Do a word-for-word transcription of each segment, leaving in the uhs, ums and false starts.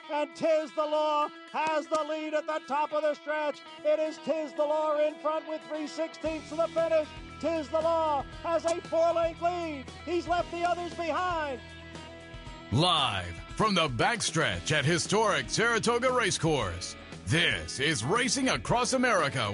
and Tiz the Law has the lead at the top of the stretch. It is Tiz the Law in front with three sixteenths to the finish. Tiz the Law has a four-length lead. He's left the others behind. Live from the backstretch at historic Saratoga Racecourse, this is Racing Across America.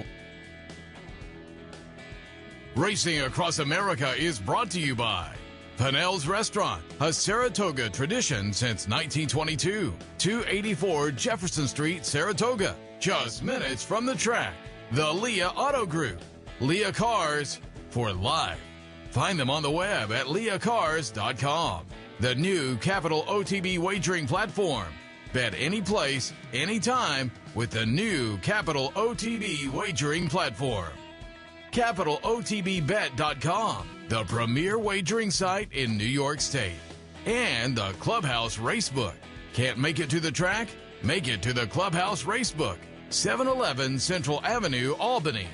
Racing Across America is brought to you by Pinnell's Restaurant, a Saratoga tradition since nineteen twenty-two. two eighty-four Jefferson Street, Saratoga, just minutes from the track. The Leah Auto Group, Leah Cars for life. Find them on the web at leah cars dot com. The new Capital O T B wagering platform. Bet any place, anytime with the new Capital O T B wagering platform. capital O T B bet dot com, the premier wagering site in New York State. And the Clubhouse Racebook. Can't make it to the track? Make it to the Clubhouse Racebook, seven eleven Central Avenue, Albany.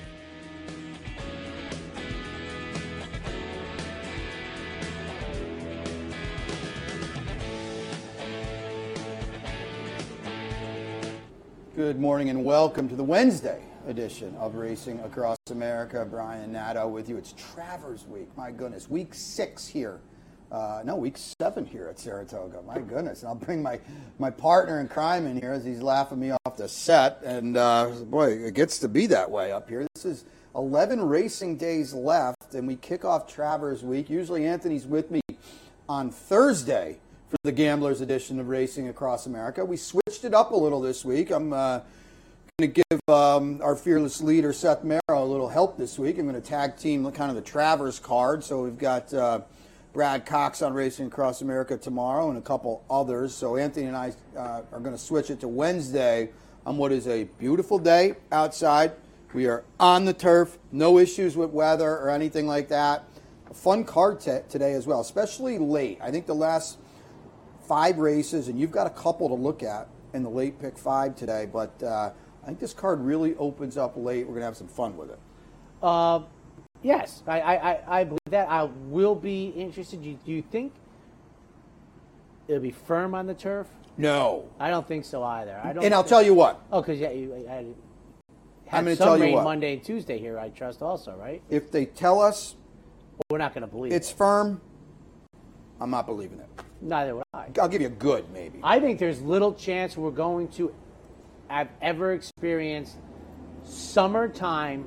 Good morning and welcome to the Wednesday edition of Racing Across America. Brian Nadeau with you. It's Travers Week. My goodness. Week six here. Uh, no, week seven here at Saratoga. My goodness. And I'll bring my, my partner in crime in here as he's laughing me off the set. And, uh, boy, it gets to be that way up here. This is eleven racing days left, and we kick off Travers Week. Usually Anthony's with me on Thursday for the Gamblers edition of Racing Across America. We switched it up a little this week. I'm uh, going to give um, our fearless leader, Seth Merrow, a little help this week. I'm going to tag team kind of the Travers card. So we've got uh, Brad Cox on Racing Across America tomorrow and a couple others. So Anthony and I uh, are going to switch it to Wednesday on what is a beautiful day outside. We are on the turf, no issues with weather or anything like that. A fun card t- today as well, especially late. I think the last five races, and you've got a couple to look at in the late pick five today, but uh, I think this card really opens up late. We're going to have some fun with it. Uh, yes, I, I, I believe that. I will be interested. Do you, do you think it'll be firm on the turf? No. I don't think so either. I don't and I'll think, tell you what. Oh, because yeah, you I had, had I'm going to some tell you rain what. Monday and Tuesday here, I trust also, right? If they tell us We're not going to believe it's it. firm, I'm not believing it. Neither would I. I'll give you a good, maybe. I think there's little chance we're going to have ever experienced summertime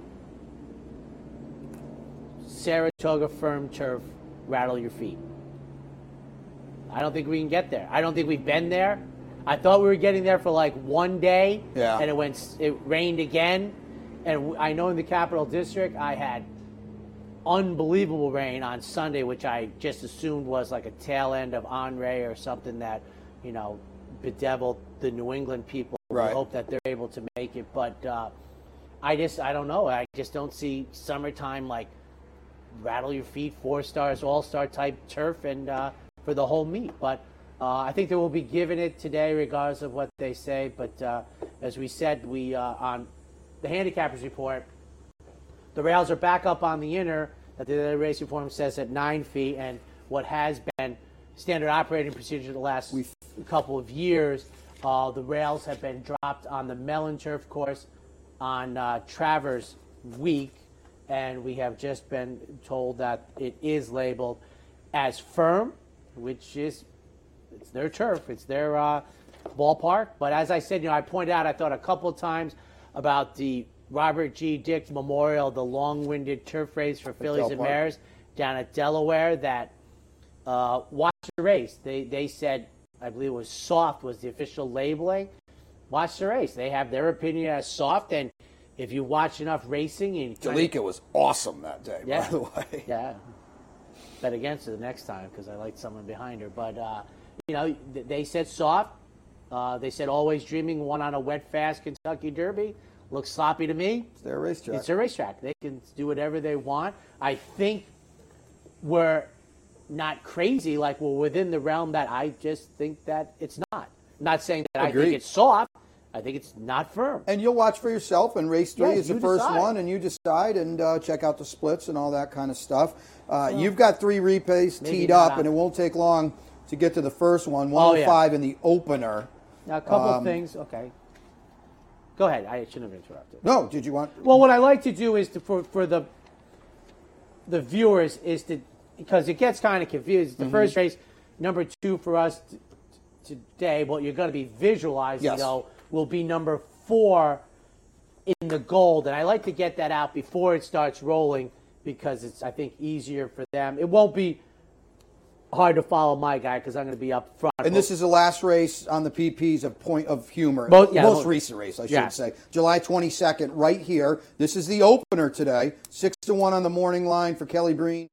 Saratoga firm turf rattle your feet. I don't think we can get there. I don't think we've been there. I thought we were getting there for like one day, yeah. and it went. It rained again, and I know in the Capital District I had unbelievable rain on Sunday, which I just assumed was like a tail end of Henri or something that, you know, bedeviled the New England people. Right. I hope that they're able to make it. But uh, I just, I don't know. I just don't see summertime like rattle your feet, four stars, all-star type turf and uh, for the whole meet. But uh, I think they will be giving it today regardless of what they say. But uh, as we said, we uh, on the Handicappers Report, the rails are back up on the inner that the racing form says at nine feet, and what has been standard operating procedure the last We've, couple of years, uh, the rails have been dropped on the Mellon Turf course on uh, Travers Week, and we have just been told that it is labeled as firm, which is it's their turf, it's their uh, ballpark. But as I said, you know, I pointed out, I thought a couple of times about the Robert G. Dick Memorial, the long-winded turf race for fillies and mares down at Delaware, that uh, watch the race. They they said, I believe it was soft was the official labeling. Watch the race. They have their opinion as soft, and if you watch enough racing, and Jalika was awesome that day, yeah, by the way. Yeah, bet against her the next time because I liked someone behind her. But uh, you know, they said soft. Uh, they said always dreaming won on a wet, fast Kentucky Derby. Looks sloppy to me. It's their racetrack. It's a racetrack. They can do whatever they want. I think we're not crazy. Like we're within the realm that I just think that it's not. I'm not saying that Agreed. I think it's soft. I think it's not firm. And you'll watch for yourself, and race three Yes, is the you first decide. one, and you decide and uh, check out the splits and all that kind of stuff. Uh, well, you've got three repays teed up, and it won't take long to get to the first one. one oh five oh, yeah. in the opener. Now, a couple Um, of things. Okay. Go ahead. I shouldn't have interrupted. No, did you want? Well, what I like to do is to, for for the the viewers is to, because it gets kind of confused. The Mm-hmm. first race, number two for us t- t- today, what you're going to be visualizing Yes. though will be number four in the gold, and I like to get that out before it starts rolling because it's, I think, easier for them. It won't be hard to follow my guy because I'm going to be up front. And this is the last race on the P Ps of Point of Humor. Both- yeah, most both- recent race, I should yeah. say. July twenty-second, right here. This is the opener today. Six to one on the morning line for Kelly Breen.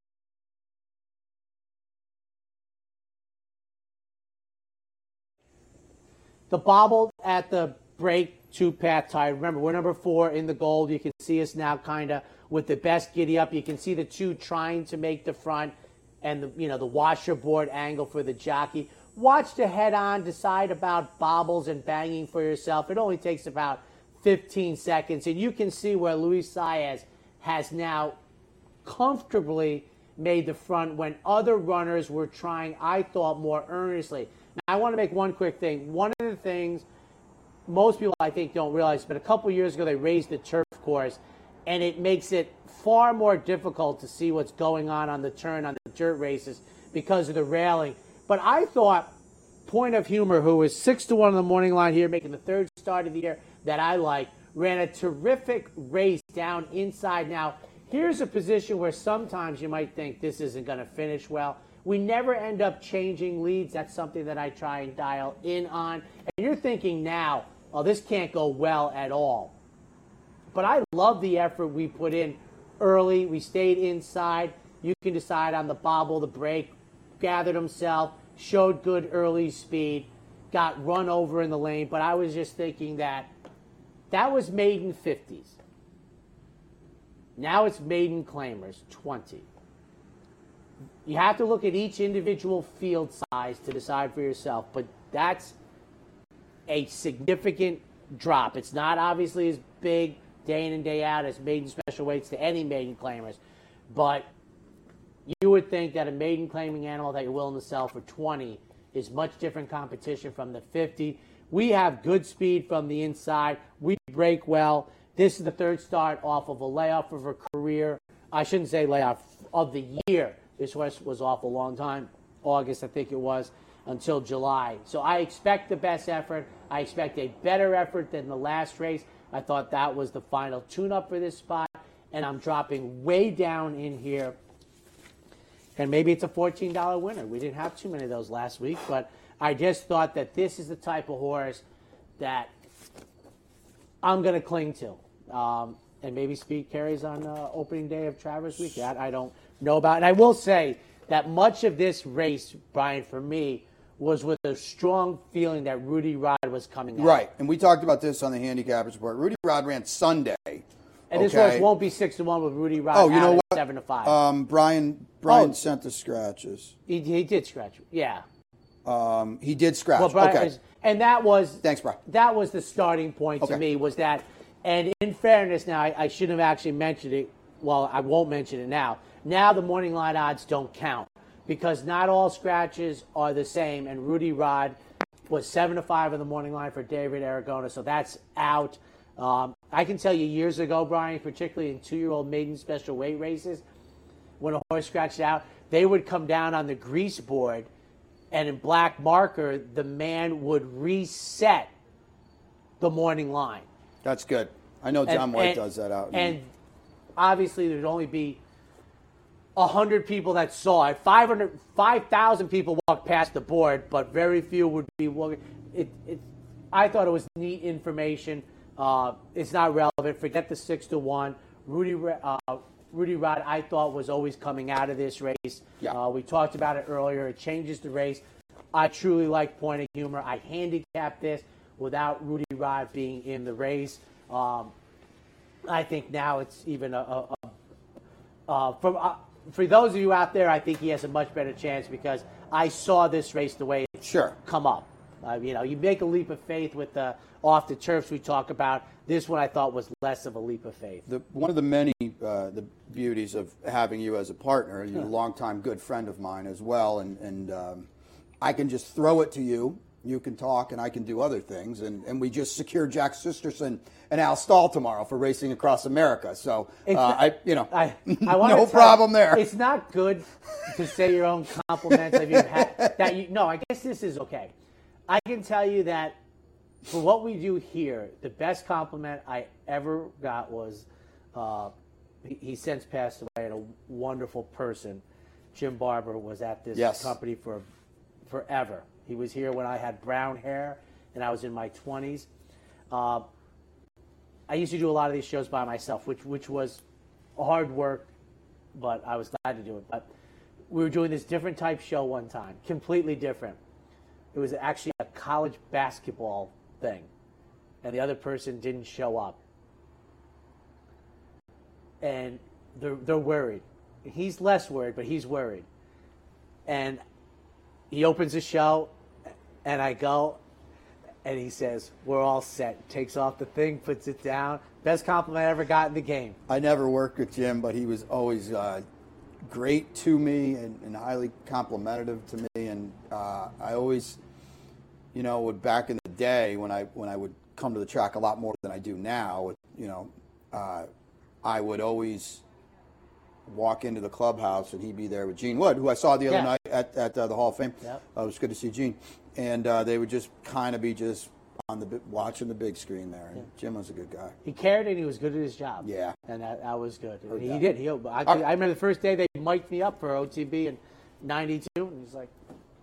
The bobble at the break two path tie. Remember, we're number four in the gold. You can see us now kind of with the best giddy up. You can see the two trying to make the front and the, you know, the washerboard angle for the jockey. Watch the head on, decide about bobbles and banging for yourself. It only takes about fifteen seconds. And you can see where Luis Saez has now comfortably made the front when other runners were trying, I thought, more earnestly. Now, I want to make one quick thing. One of the things most people, I think, don't realize, but a couple years ago they raised the turf course, and it makes it far more difficult to see what's going on on the turn on the dirt races because of the railing. But I thought Point of Humor, who was six to one on the morning line here, making the third start of the year that I like, ran a terrific race down inside. Now, here's a position where sometimes you might think this isn't going to finish well. We never end up changing leads. That's something that I try and dial in on. And you're thinking now, oh, this can't go well at all. But I love the effort we put in early. We stayed inside. You can decide on the bobble, the break, gathered himself, showed good early speed, got run over in the lane. But I was just thinking that that was maiden fifties. Now it's maiden claimers, twenty. You have to look at each individual field size to decide for yourself, but that's a significant drop. It's not obviously as big day in and day out as maiden special weights to any maiden claimers, but you would think that a maiden claiming animal that you're willing to sell for twenty is much different competition from the fifty. We have good speed from the inside. We break well. This is the third start off of a layoff of her career. I shouldn't say layoff, of the year. This horse was off a long time, August I think it was, until July. So I expect the best effort. I expect a better effort than the last race. I thought that was the final tune-up for this spot, and I'm dropping way down in here. And maybe it's a fourteen dollar winner. We didn't have too many of those last week, but I just thought that this is the type of horse that I'm going to cling to. Um, and maybe speed carries on uh, opening day of Travers Week. That I don't know about. And I will say that much of this race, Brian, for me, was with a strong feeling that Rudy Rod was coming out. Right, and we talked about this on the Handicappers Report. Rudy Rod ran Sunday. And this okay. horse won't be six to one with Rudy Rod. Oh, you know out what? at seven to five. Um, Brian Brian Oh. sent the scratches. he, he did scratch. Yeah. Um, he did scratch. Well, Brian, okay. and that was Thanks, Brian. That was the starting point to Okay. me. Was that, and in fairness, now I, I shouldn't have actually mentioned it. Well, I won't mention it now. Now the morning line odds don't count because not all scratches are the same. And Rudy Rod was seven to five in the morning line for David Aragona, so that's out. Um, I can tell you years ago, Brian, particularly in two-year-old maiden special weight races, when a horse scratched out, they would come down on the grease board, and in black marker, the man would reset the morning line. That's good. I know John And- White and- does that out. in- And obviously, there'd only be one hundred people that saw it. five hundred, five thousand people walked past the board, but very few would be walking. It, it, I thought it was neat information. Uh, it's not relevant. Forget the six to one. Rudy uh, Rudy Rod, I thought, was always coming out of this race. Yeah. Uh, we talked about it earlier. It changes the race. I truly like Point of Humor. I handicapped this without Rudy Rod being in the race. Um, I think now it's even a, a, a uh, from uh, for those of you out there, I think he has a much better chance because I saw this race the way it Sure. come up. Uh, you know, you make a leap of faith with the off the turfs we talk about. This one I thought was less of a leap of faith. The, one of the many uh, the beauties of having you as a partner, you're a longtime good friend of mine as well, and, and um, I can just throw it to you you can talk and I can do other things. And, and we just secured Jack Sisterson and Al Stahl tomorrow for Racing Across America. So, uh, I, you know, I, I wanna no tell problem you, there. It's not good to say your own compliments. If you've had, that you, no, I guess this is okay. I can tell you that for what we do here, the best compliment I ever got was, uh, he, he since passed away, and a wonderful person. Jim Barber was at this Yes. company for forever. He was here when I had brown hair and I was in my twenties. Uh, I used to do a lot of these shows by myself, which which was hard work, but I was glad to do it. But we were doing this different type show one time, completely different. It was actually a college basketball thing, and the other person didn't show up. And they're, they're worried. He's less worried, but he's worried. And he opens the show, and I go, and he says, "We're all set." Takes off the thing, puts it down. Best compliment I ever got in the game. I never worked with Jim, but he was always uh, great to me and, and highly complimentary to me. And uh, I always, you know, would back in the day when I when I would come to the track a lot more than I do now, you know, uh, I would always walk into the clubhouse and he'd be there with Gene Wood, who I saw the other Yeah. night at, at uh, the Hall of Fame. Yep. Uh, it was good to see Gene. And uh, they would just kind of be just on the bi- watching the big screen there. And Yeah. Jim was a good guy. He cared and he was good at his job. Yeah. And that, that was good. Heard he that. did. He, I, I remember the first day they mic'd me up for O T B in ninety-two, and he's like,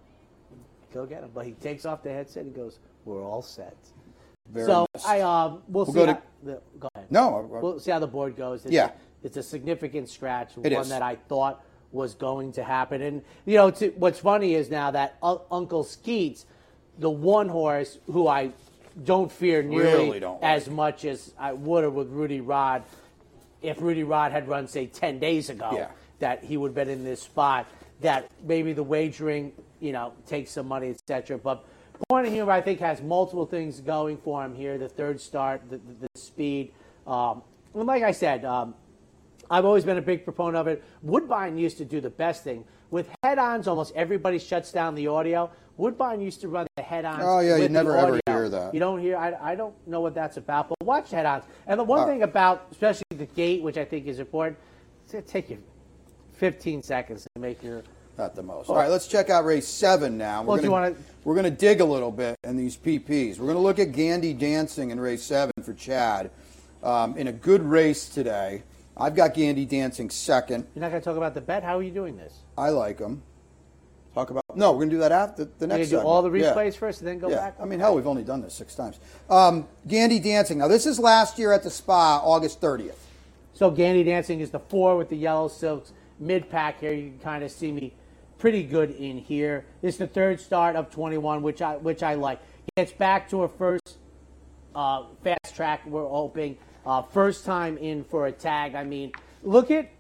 "Go get him." But he takes off the headset and goes, "We're all set." Very so nice. I um, we'll, We'll see go how to- the, go ahead. No. uh, We'll see how the board goes. It's, Yeah. It's a significant scratch, It one is. that I thought was going to happen. And, you know, to, what's funny is now that Un- Uncle Skeets, the one horse who I don't fear nearly Really don't as like. much as I would have with Rudy Rod, if Rudy Rod had run, say, ten days ago, Yeah. that he would have been in this spot, that maybe the wagering, you know, takes some money, et cetera. But Point of Humor, I think, has multiple things going for him here. The third start, the, the, the speed. Um, and like I said, um, I've always been a big proponent of it. Woodbine used to do the best thing. With head-ons, almost everybody shuts down the audio. Woodbine used to run the head-ons. Oh, yeah, you with the never, ever audio. hear that. You don't hear, I, I don't know what that's about, but watch head-ons. And the one Uh, thing about, especially the gate, which I think is important, it's going to take you fifteen seconds to make your... Not the most. All right, let's check out race seven now. We're Well, do you gonna, wanna- we're going to dig a little bit in these P Ps. We're going to look at Gandy Dancing in race seven for Chad um, in a good race today. I've got Gandy Dancing second. You're not going to talk about the bet? How are you doing this? I like him. Talk about no. We're going to do that after the You're next. going to do segment. all the Yeah. replays first and then go Yeah. back? I mean, hell, we've only done this six times. Um, Gandy Dancing. Now, this is last year at the Spa, August thirtieth. So Gandy Dancing is the four with the yellow silks mid-pack here. You can kind of see me pretty good in here. This is the third start of twenty-one, which I which I like. He gets back to a first uh, fast track, we're hoping. Uh, first time in for a tag. I mean, look at,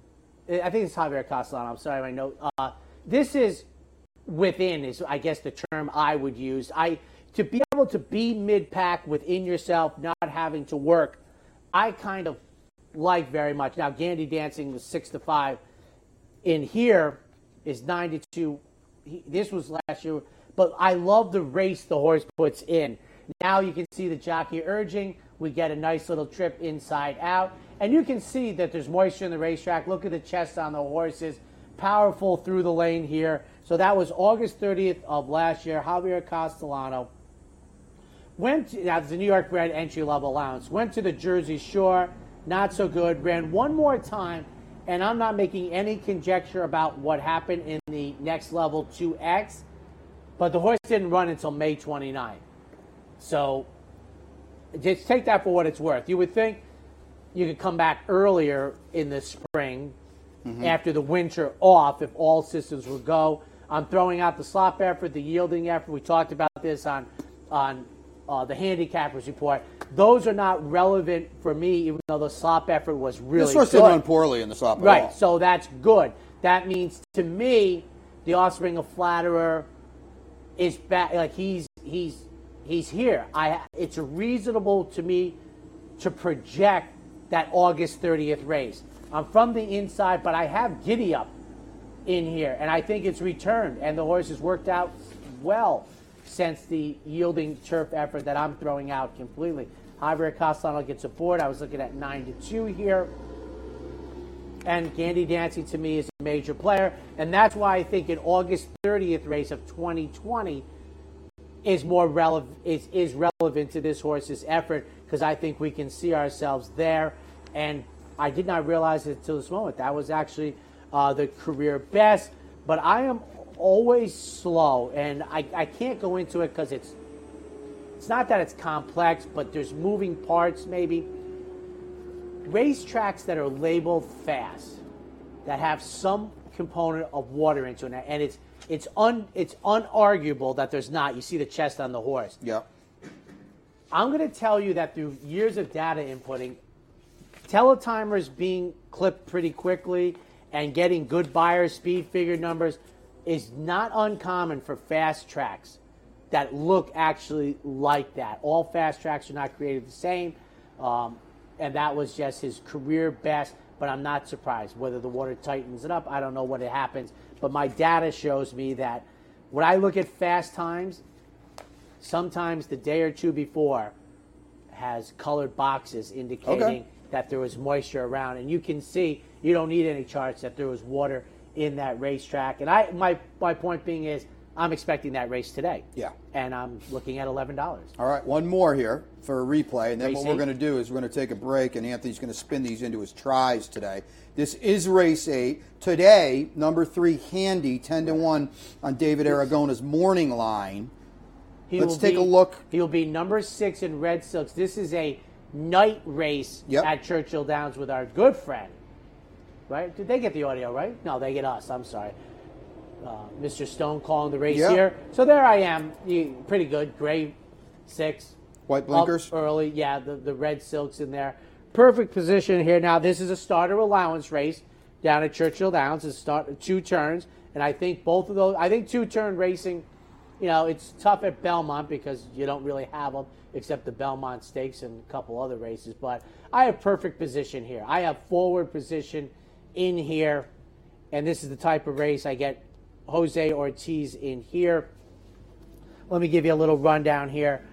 I think it's Javier Castellano. I'm sorry, my note. Uh, this is within, is I guess the term I would use. I to be able to be mid-pack within yourself, not having to work, I kind of like very much. Now, Gandy Dancing was six to five. In here is ninety-two. He, this was last year, but I love the race the horse puts in. Now you can see the jockey urging. We get a nice little trip inside out. And you can see that there's moisture in the racetrack. Look at the chest on the horses. Powerful through the lane here. So that was August thirtieth of last year. Javier Castellano went to, now it's a New York bred entry level allowance. Went to the Jersey Shore. Not so good. Ran one more time. And I'm not making any conjecture about what happened in the next level two X. But the horse didn't run until May twenty-ninth. So just take that for what it's worth. You would think you could come back earlier in the spring mm-hmm. after the winter off if all systems would go. I'm throwing out the slop effort, the yielding effort. We talked about this on on uh, the handicappers report. Those are not relevant for me, even though the slop effort was really This horse good. didn't run poorly in the slop at Right, all. so that's good. That means to me, the offspring of Flatterer is back. Like he's he's he's here. I it's reasonable to me to project that August thirtieth race. I'm from the inside, but I have Giddy Up in here, and I think it's returned, and the horse has worked out well. sense the yielding turf effort that I'm throwing out completely. Javier Castellano gets aboard. I was looking at nine to two here. And Gandy Dancey, to me, is a major player. And that's why I think an August thirtieth race of twenty twenty is more relevant, is, is relevant to this horse's effort, because I think we can see ourselves there. And I did not realize it until this moment. That was actually uh, the career best. But I am always slow, and I, I can't go into it because it's it's not that it's complex, but there's moving parts maybe. Racetracks that are labeled fast, that have some component of water into it, and it's it's un it's unarguable that there's not. You see the chest on the horse. Yeah. I'm going to tell you that through years of data inputting, teletimers being clipped pretty quickly and getting good buyer speed figure numbers is not uncommon for fast tracks that look actually like that. All fast tracks are not created the same. Um, And that was just his career best, but I'm not surprised. Whether the water tightens it up, I don't know what it happens. But my data shows me that when I look at fast times, sometimes the day or two before has colored boxes indicating Okay. that there was moisture around. And you can see, you don't need any charts, that there was water in that racetrack. And I, my, my point being is, I'm expecting that race today. Yeah. And I'm looking at eleven dollars. All right, one more here for a replay, and then Race what we're eight. going to do is we're going to take a break, and Anthony's going to spin these into his tries today. This is race eight. Today, number three, Handy, ten to one on David Aragona's morning line. He Let's will take be, a look. He'll be number six in Red Silks. This is a night race Yep. at Churchill Downs with our good friend. Right? Did they get the audio, right? No, they get us. I'm sorry. Uh, Mister Stone calling the race Yep. here. So there I am. You- Pretty good. Gray six. White blinkers. Up early. Yeah, the, the Red Silks in there. Perfect position here. Now, this is a starter allowance race down at Churchill Downs. It's start two turns. And I think both of those, I think two-turn racing, you know, it's tough at Belmont because you don't really have them except the Belmont Stakes and a couple other races. But I have perfect position here. I have forward position in here. And this is the type of race I get Jose Ortiz in here. Let me give you a little rundown here.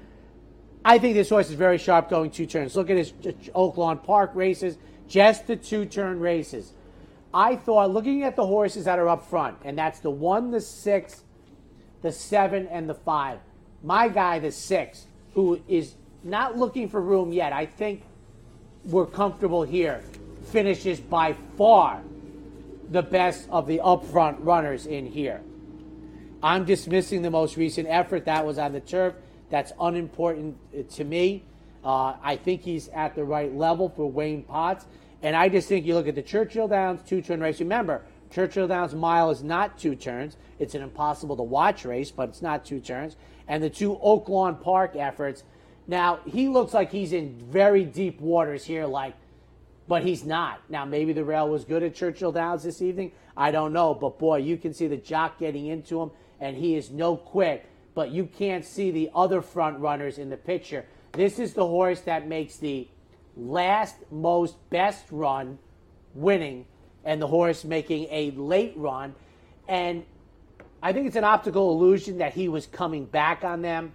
I think this horse is very sharp going two turns. Look at his Oaklawn Park races, just the two-turn races. I thought, looking at the horses that are up front, and that's the one, the six, the seven, and the five. My guy, the six, who is not looking for room yet, I think we're comfortable here, finishes by far the best of the up-front runners in here. I'm dismissing the most recent effort. That was on the turf. That's unimportant to me. Uh, I think he's at the right level for Wayne Potts. And I just think you look at the Churchill Downs two-turn race. Remember, Churchill Downs mile is not two turns. It's an impossible-to-watch race, but it's not two turns. And the two Oaklawn Park efforts. Now, he looks like he's in very deep waters here, like, but he's not. Now, maybe the rail was good at Churchill Downs this evening. I don't know. But, boy, you can see the jock getting into him, and he is no quick. But you can't see the other front runners in the picture. This is the horse that makes the last most best run winning, and the horse making a late run. And I think it's an optical illusion that he was coming back on them.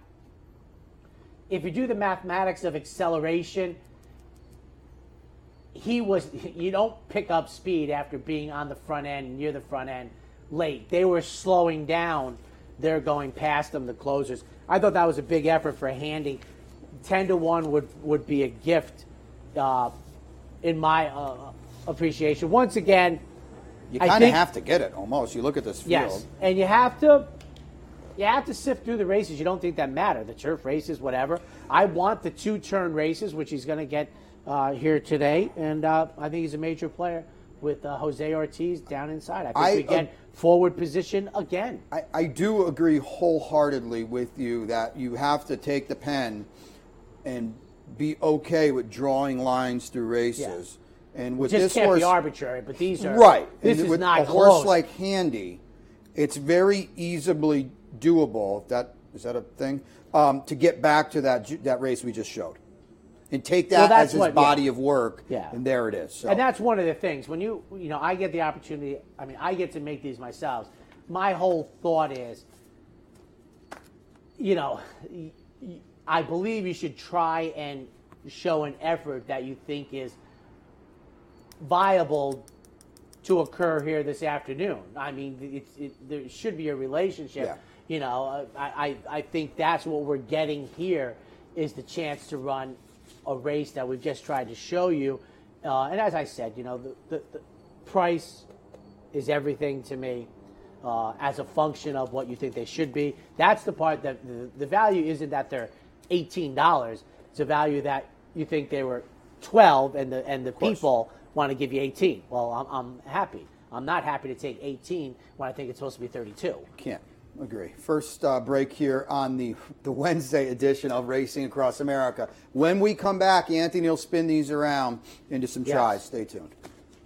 If you do the mathematics of acceleration, he was, you don't pick up speed after being on the front end, near the front end, late. They were slowing down. They're going past them, the closers. I thought that was a big effort for Handy. ten to one would, would be a gift uh, in my uh, appreciation. Once again, You I kind of think- have to get it almost. You look at this field. yes, and you have to you have to sift through the races you don't think that matter, the turf races, whatever. I want the two-turn races, which he's going to get uh, here today, and uh, I think he's a major player with uh, Jose Ortiz down inside. I think I, we get uh, forward position again. I, I do agree wholeheartedly with you that you have to take the pen and be okay with drawing lines through races. And with Just this can't horse, be arbitrary, but these are right? This and is with not a close. horse like Handy, it's very easily doable. If that is that a thing um, to get back to that ju- that race we just showed, and take that Well, that's as his what- body yeah. of work. Yeah. And there it is. So. And that's one of the things. When you, you know, I get the opportunity, I mean, I get to make these myself. My whole thought is you know, I believe you should try and show an effort that you think is viable to occur here this afternoon. I mean, it's, it, there should be a relationship. Yeah. You know, I, I, I think that's what we're getting here is the chance to run a race that we've just tried to show you. Uh, and as I said, you know, the, the, the price is everything to me uh, as a function of what you think they should be. That's the part that the, the value isn't that they're eighteen dollars. It's a value that you think they were twelve and the and the people want to give you eighteen. Well, I'm, I'm happy. I'm not happy to take eighteen when I think it's supposed to be thirty-two. Can't agree. First uh, break here on the, the Wednesday edition of Racing Across America. When we come back, Anthony will spin these around into some Yes. tries. Stay tuned.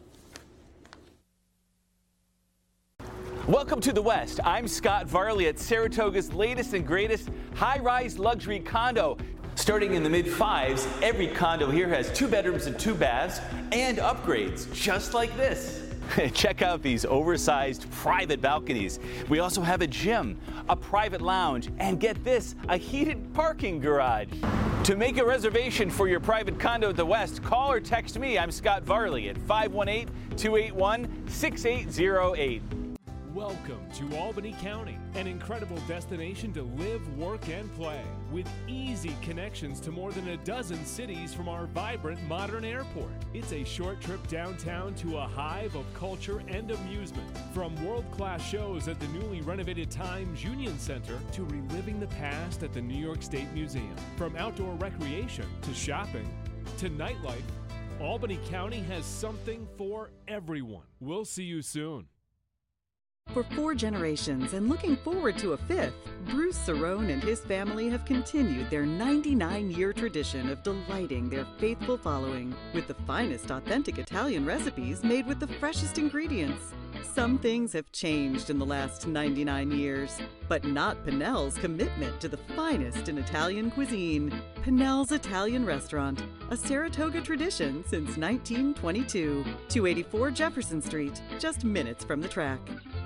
Welcome to the West. I'm Scott Varley at Saratoga's latest and greatest high-rise luxury condo. Starting in the mid-fives, every condo here has two bedrooms and two baths and upgrades just like this. Check out these oversized private balconies. We also have a gym, a private lounge, and get this, a heated parking garage. To make a reservation for your private condo at the West, call or text me. I'm Scott Varley at five one eight, two eight one, six eight zero eight. Welcome to Albany County, an incredible destination to live, work, and play, with easy connections to more than a dozen cities from our vibrant modern airport. It's a short trip downtown to a hive of culture and amusement, from world-class shows at the newly renovated Times Union Center to reliving the past at the New York State Museum. From outdoor recreation to shopping to nightlife, Albany County has something for everyone. We'll see you soon. For four generations and looking forward to a fifth, Bruce Cerrone and his family have continued their ninety-nine-year tradition of delighting their faithful following with the finest authentic Italian recipes made with the freshest ingredients. Some things have changed in the last ninety-nine years, but not Pinnell's commitment to the finest in Italian cuisine. Pinnell's Italian Restaurant, a Saratoga tradition since nineteen twenty-two. two eighty-four Jefferson Street, just minutes from the track.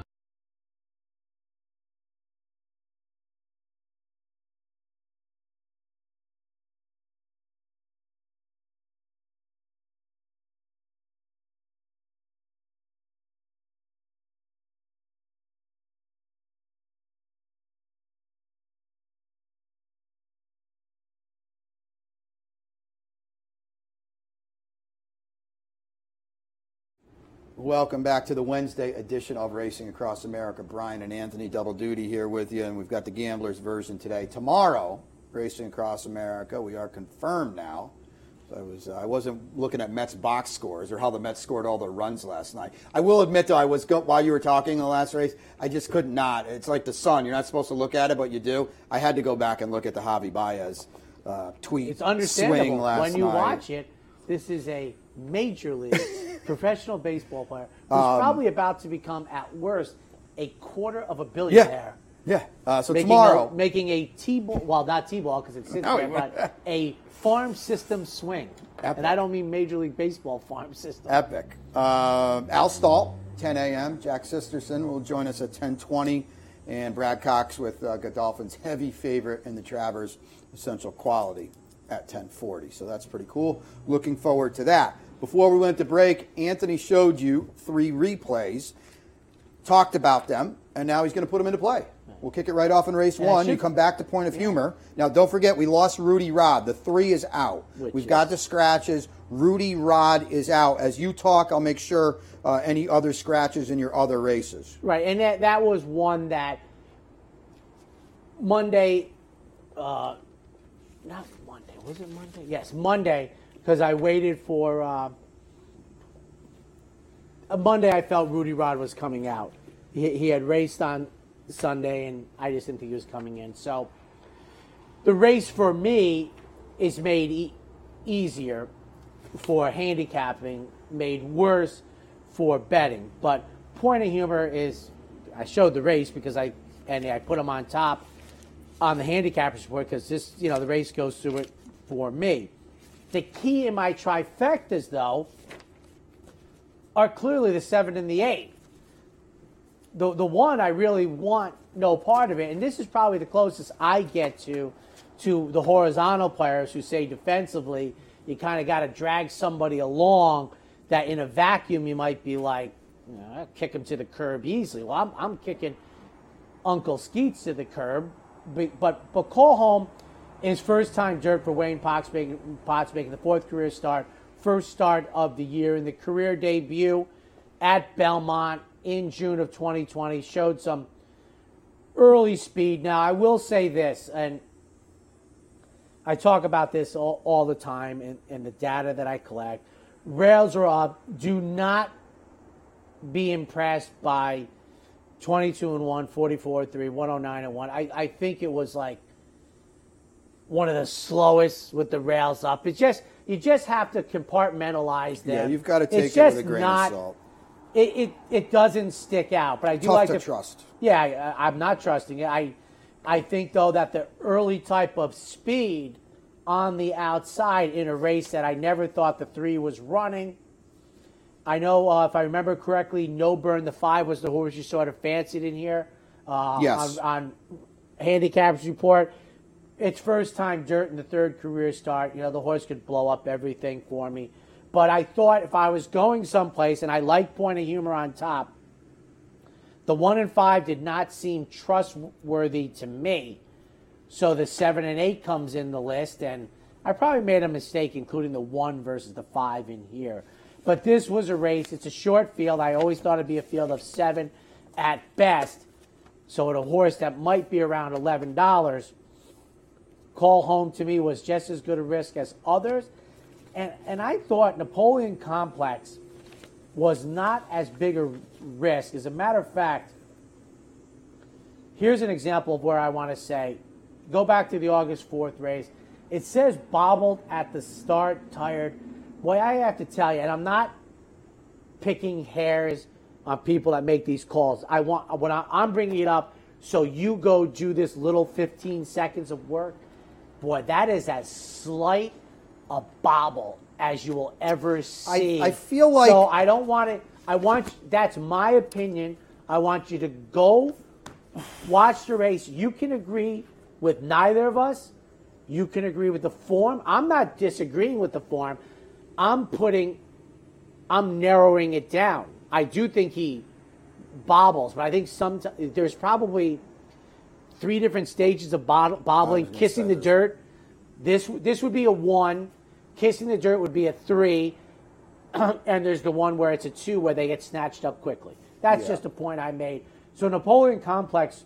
Welcome back to the Wednesday edition of Racing Across America. Brian and Anthony double duty here with you, and we've got the Gamblers version today. Tomorrow, Racing Across America, we are confirmed now. So I was uh, I wasn't looking at Mets box scores or how the Mets scored all their runs last night. I will admit, though, I was go- while you were talking in the last race, I just could not. It's like the sun; you're not supposed to look at it, but you do. I had to go back and look at the Javi Baez uh, tweet. It's understandable swing last when you night. watch it. This is a major league professional baseball player who's Um, probably about to become, at worst, a quarter of a billionaire. Yeah. Uh, so making tomorrow, a, making a T-ball, well, not T-ball because it sits No, there, he- but a farm system swing. Epic. And I don't mean Major League Baseball farm system. epic. Uh, Al Stahl, ten a.m. Jack Sisterson will join us at ten twenty, and Brad Cox with uh, Godolphin's heavy favorite in the Travers Essential Quality at ten forty. So that's pretty cool. Looking forward to that. Before we went to break, Anthony showed you three replays, talked about them, and now he's going to put them into play. We'll kick it right off in race And I one. You should- come back to Point of Humor. Now, don't forget, we lost Rudy Rod. The three is out. Which We've is- got the scratches. Rudy Rod is out. As you talk, I'll make sure uh, any other scratches in your other races. Right, and that, that was one that Monday, uh, not Monday, was it Monday? Yes, Monday, because I waited for, uh, a Monday I felt Rudy Rod was coming out. He, he had raced on Sunday, and I just didn't think he was coming in. So the race for me is made e- easier for handicapping, made worse for betting. But Point of Humor is, I showed the race because I, and I put them on top on the handicappers report because this, you know, the race goes through it for me. The key in my trifectas, though, are clearly the seven and the eight. the the one I really want no part of it, and this is probably the closest I get to to the horizontal players who say defensively you kind of got to drag somebody along that in a vacuum you might be like, you know, I'll kick him to the curb easily. Well, I'm, I'm kicking Uncle Skeets to the curb, but but, but call home his first time dirt for Wayne Potts making, Potts making the fourth career start, first start of the year in the career debut at Belmont in June of twenty twenty. Showed some early speed. Now, I will say this, and I talk about this all, all the time in, in the data that I collect. Rails are up. Do not be impressed by twenty-two and one, forty-four and three, one oh nine and one. I, I think it was like one of the slowest with the rails up. It's just you just have to compartmentalize them. Yeah, you've got to take it's it with just a grain not, of salt. It, it it doesn't stick out, but I do Tough like to the, trust. Yeah, I, I'm not trusting it. I I think though that the early type of speed on the outside in a race that I never thought the three was running. I know uh, if I remember correctly, No Burn the five was the horse you sort of fancied in here. Uh, yes. On, on Handicaps Report, its first time dirt in the third career start. You know the horse could blow up everything for me. But I thought if I was going someplace, and I like Point of Humor on top, the one and five did not seem trustworthy to me. So the seven and eight comes in the list, and I probably made a mistake including the one versus the five in here. But this was a race. It's a short field. I always thought it'd be a field of seven at best. So at a horse that might be around eleven dollars, Call Home to me was just as good a risk as others. And and I thought Napoleon Complex was not as big a risk. As a matter of fact, here's an example of where I want to say, go back to the August fourth race. It says bobbled at the start, tired. Boy, I have to tell you, and I'm not picking hairs on people that make these calls. I want when I, I'm bringing it up, so you go do this little fifteen seconds of work. Boy, that is as slight a bobble as you will ever see. I, I feel like so. I don't want it. I want. That's my opinion. I want you to go watch the race. You can agree with neither of us. You can agree with the form. I'm not disagreeing with the form. I'm putting, I'm narrowing it down. I do think he bobbles, but I think sometimes there's probably three different stages of bob- bobbling. Kissing the dirt, this this would be a one. Kissing the dirt would be a three, and there's the one where it's a two, where they get snatched up quickly. That's yeah. just a point I made. So Napoleon Complex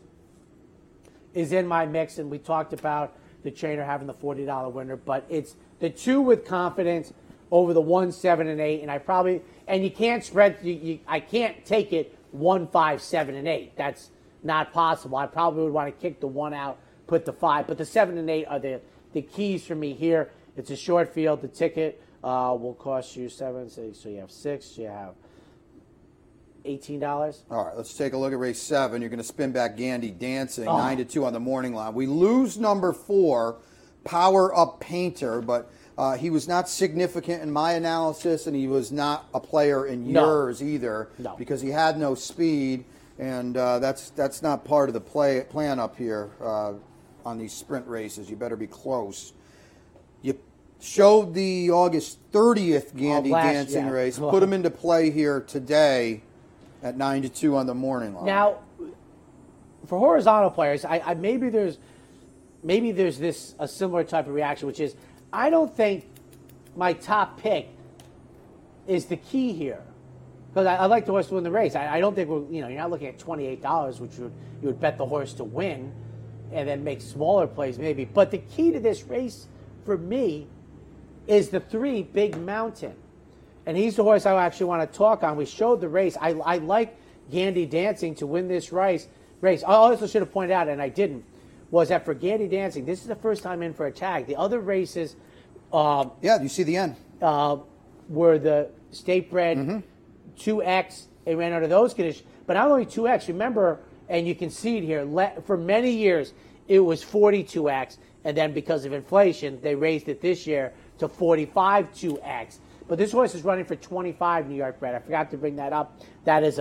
is in my mix, and we talked about the trainer having the forty dollars winner, but it's the two with confidence over the one, seven, and eight, and I probably and you can't spread. You, you, I can't take it one, five, seven, and eight. That's not possible. I probably would want to kick the one out, put the five, but the seven and eight are the the keys for me here. It's a short field. The ticket uh, will cost you seven, six, so you have six. You have eighteen dollars. All right, let's take a look at race seven. You're going to spin back Gandy Dancing, oh. nine to two on the morning line. We lose number four, Power Up Painter, but uh, he was not significant in my analysis, and he was not a player in no. yours either no. because he had no speed, and uh, that's that's not part of the play plan up here uh, on these sprint races. You better be close. You showed the August thirtieth Gandy oh, last, Dancing yeah. race. Put him into play here today at nine to two on the morning line. Now, for horizontal players, I, I maybe there's maybe there's this a similar type of reaction, which is I don't think my top pick is the key here because I, I like the horse to win the race. I, I don't think we're you know you're not looking at twenty-eight dollars, which you would, you would bet the horse to win, and then make smaller plays maybe. But the key to this race for me is the three, Big Mountain. And he's the horse I actually want to talk on. We showed the race. I, I like Gandy Dancing to win this race. Race. I also should have pointed out, and I didn't, was that for Gandy Dancing, this is the first time in for a tag. The other races, uh, yeah, you see the end, uh, were the state bred mm-hmm. two X. They ran under those conditions, but not only two X. Remember, and you can see it here. Le- for many years, it was forty-two X, and then because of inflation, they raised it this year to forty-five two X. But this horse is running for twenty-five New York bred. I forgot to bring that up. That is a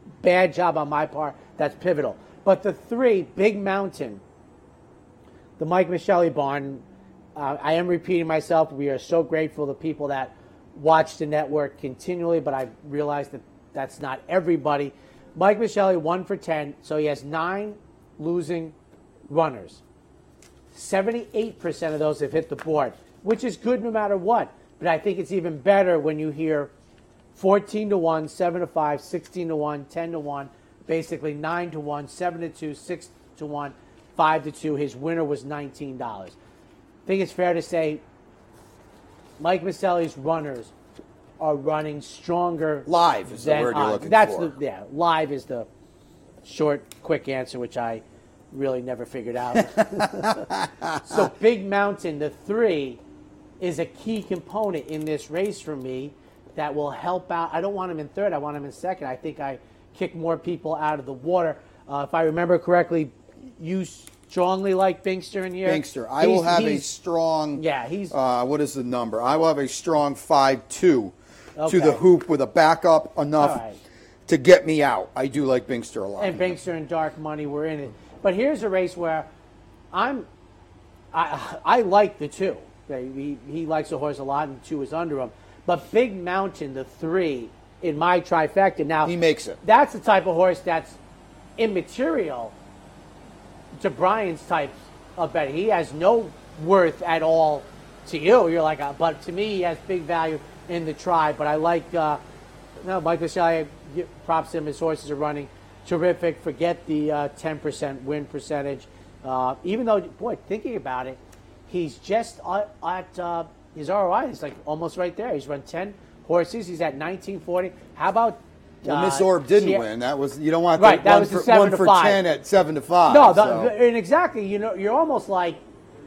bad job on my part. That's pivotal. But the three, Big Mountain, the Mike Michelli barn, uh, I am repeating myself. We are so grateful to people that watch the network continually, but I realize that that's not everybody. Mike Michelli, one for ten, so he has nine losing runners. seventy-eight percent of those have hit the board, which is good no matter what. But I think it's even better when you hear fourteen to one, seven to five, sixteen to one, ten to one, basically nine to one, seven to two, six to one, five to two. His winner was nineteen dollars. I think it's fair to say Mike Michelli's runners are running stronger. Live is the than word you're odds. looking That's for. The, yeah, live is the short, quick answer, which I really never figured out. So Big Mountain, the three, is a key component in this race for me that will help out. I don't want him in third. I want him in second. I think I kick more people out of the water. Uh, if I remember correctly, you strongly like Binkster in here. Binkster. I will He's- have a he's- strong, Yeah, he's uh, what is the number? I will have a strong five two Okay. to the hoop with a backup enough All right. to get me out. I do like Binkster a lot. and Binkster and Dark Money were in it. But here's a race where I'm, I I like the two. Okay, He, he likes the horse a lot, and two is under him. But Big Mountain, the three, in my trifecta. Now He makes it. That's the type of horse that's immaterial to Brian's type of betting. He has no worth at all to you. You're like, uh, but to me, he has big value in the try. But I like, uh, no, Mike Michelli, props to him. His horses are running terrific. Forget the uh, ten percent win percentage. Uh, even though, boy, thinking about it, he's just at, at uh, his R O I is like almost right there. He's run ten horses. He's at nineteen forty. How about Well, uh, Miss Orb didn't Sierra- win. That was you don't want Right, the that one was the for, seven one to for five. ten at seven to five. No, the, so. and exactly. You know, you're almost like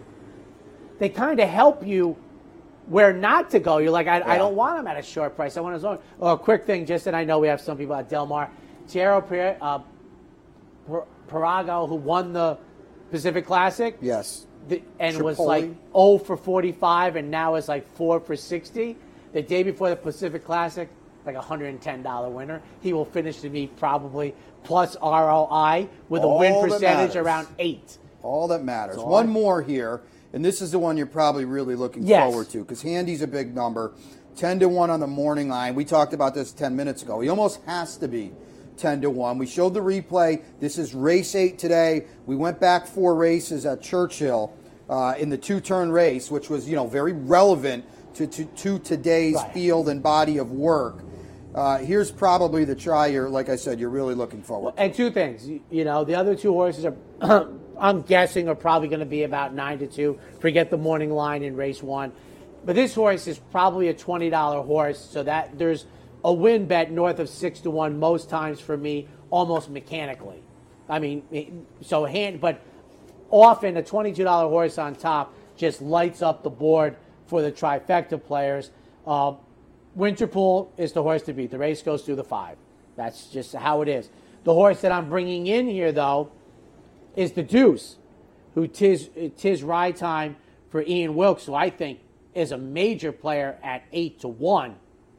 they kind of help you where not to go. You're like, I, I Yeah. don't want him at a short price. I want his own. Oh, a quick thing, just that I know we have some people at Del Mar. Tierra Per- uh, Per- Parago, who won the Pacific Classic, Yes. the, and was Tripoli. like oh for forty-five, and now is like four for sixty. The day before the Pacific Classic, like a one hundred ten dollars winner. He will finish the meet probably plus R O I with a All win that percentage matters. around eight. All that matters. So One I- more here, and this is the one you're probably really looking Yes. forward to because Handy's a big number. ten to one on the morning line. We talked about this ten minutes ago. He almost has to be ten to one. We showed the replay. This is race eight today. We went back four races at Churchill uh, in the two-turn race, which was, you know, very relevant to, to, to today's Right. field and body of work. Uh, here's probably the try you're, like I said, you're really looking forward to. And two things, you, you know, the other two horses are, I'm guessing, are probably going to be about nine to two. Forget the morning line in race one, but this horse is probably a twenty dollar horse, so that there's a win bet north of six to one most times for me, almost mechanically. I mean, so hand, but often a twenty-two dollar horse on top just lights up the board for the trifecta players. Uh, Winterpool is the horse to beat. The race goes through the five. That's just how it is. The horse that I'm bringing in here, though, is the Deuce, who tis, tis ride time for Ian Wilkes, who I think is a major player at eight to one.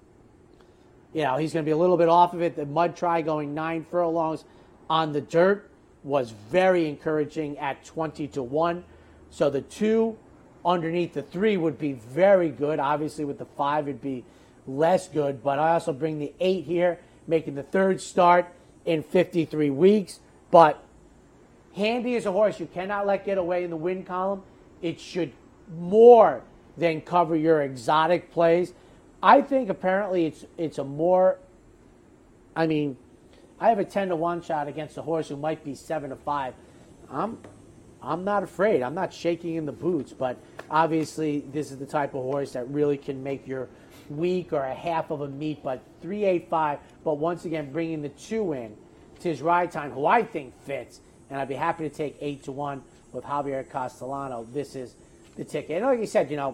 You know, he's going to be a little bit off of it. The mud try going nine furlongs on the dirt was very encouraging at twenty to one. So the two underneath the three would be very good. Obviously, with the five, it'd be less good. But I also bring the eight here, making the third start in fifty-three weeks. But Handy is a horse you cannot let get away in the win column. It should more than cover your exotic plays. I think apparently it's it's a more, I mean, I have a ten to one shot against a horse who might be seven to five. I'm I'm not afraid. I'm not shaking in the boots, but obviously this is the type of horse that really can make your week or a half of a meet. But three eight five, but once again bringing the two in, Tis Ride Time, who I think fits, and I'd be happy to take eight to one with Javier Castellano. This is the ticket. And like you said, you know,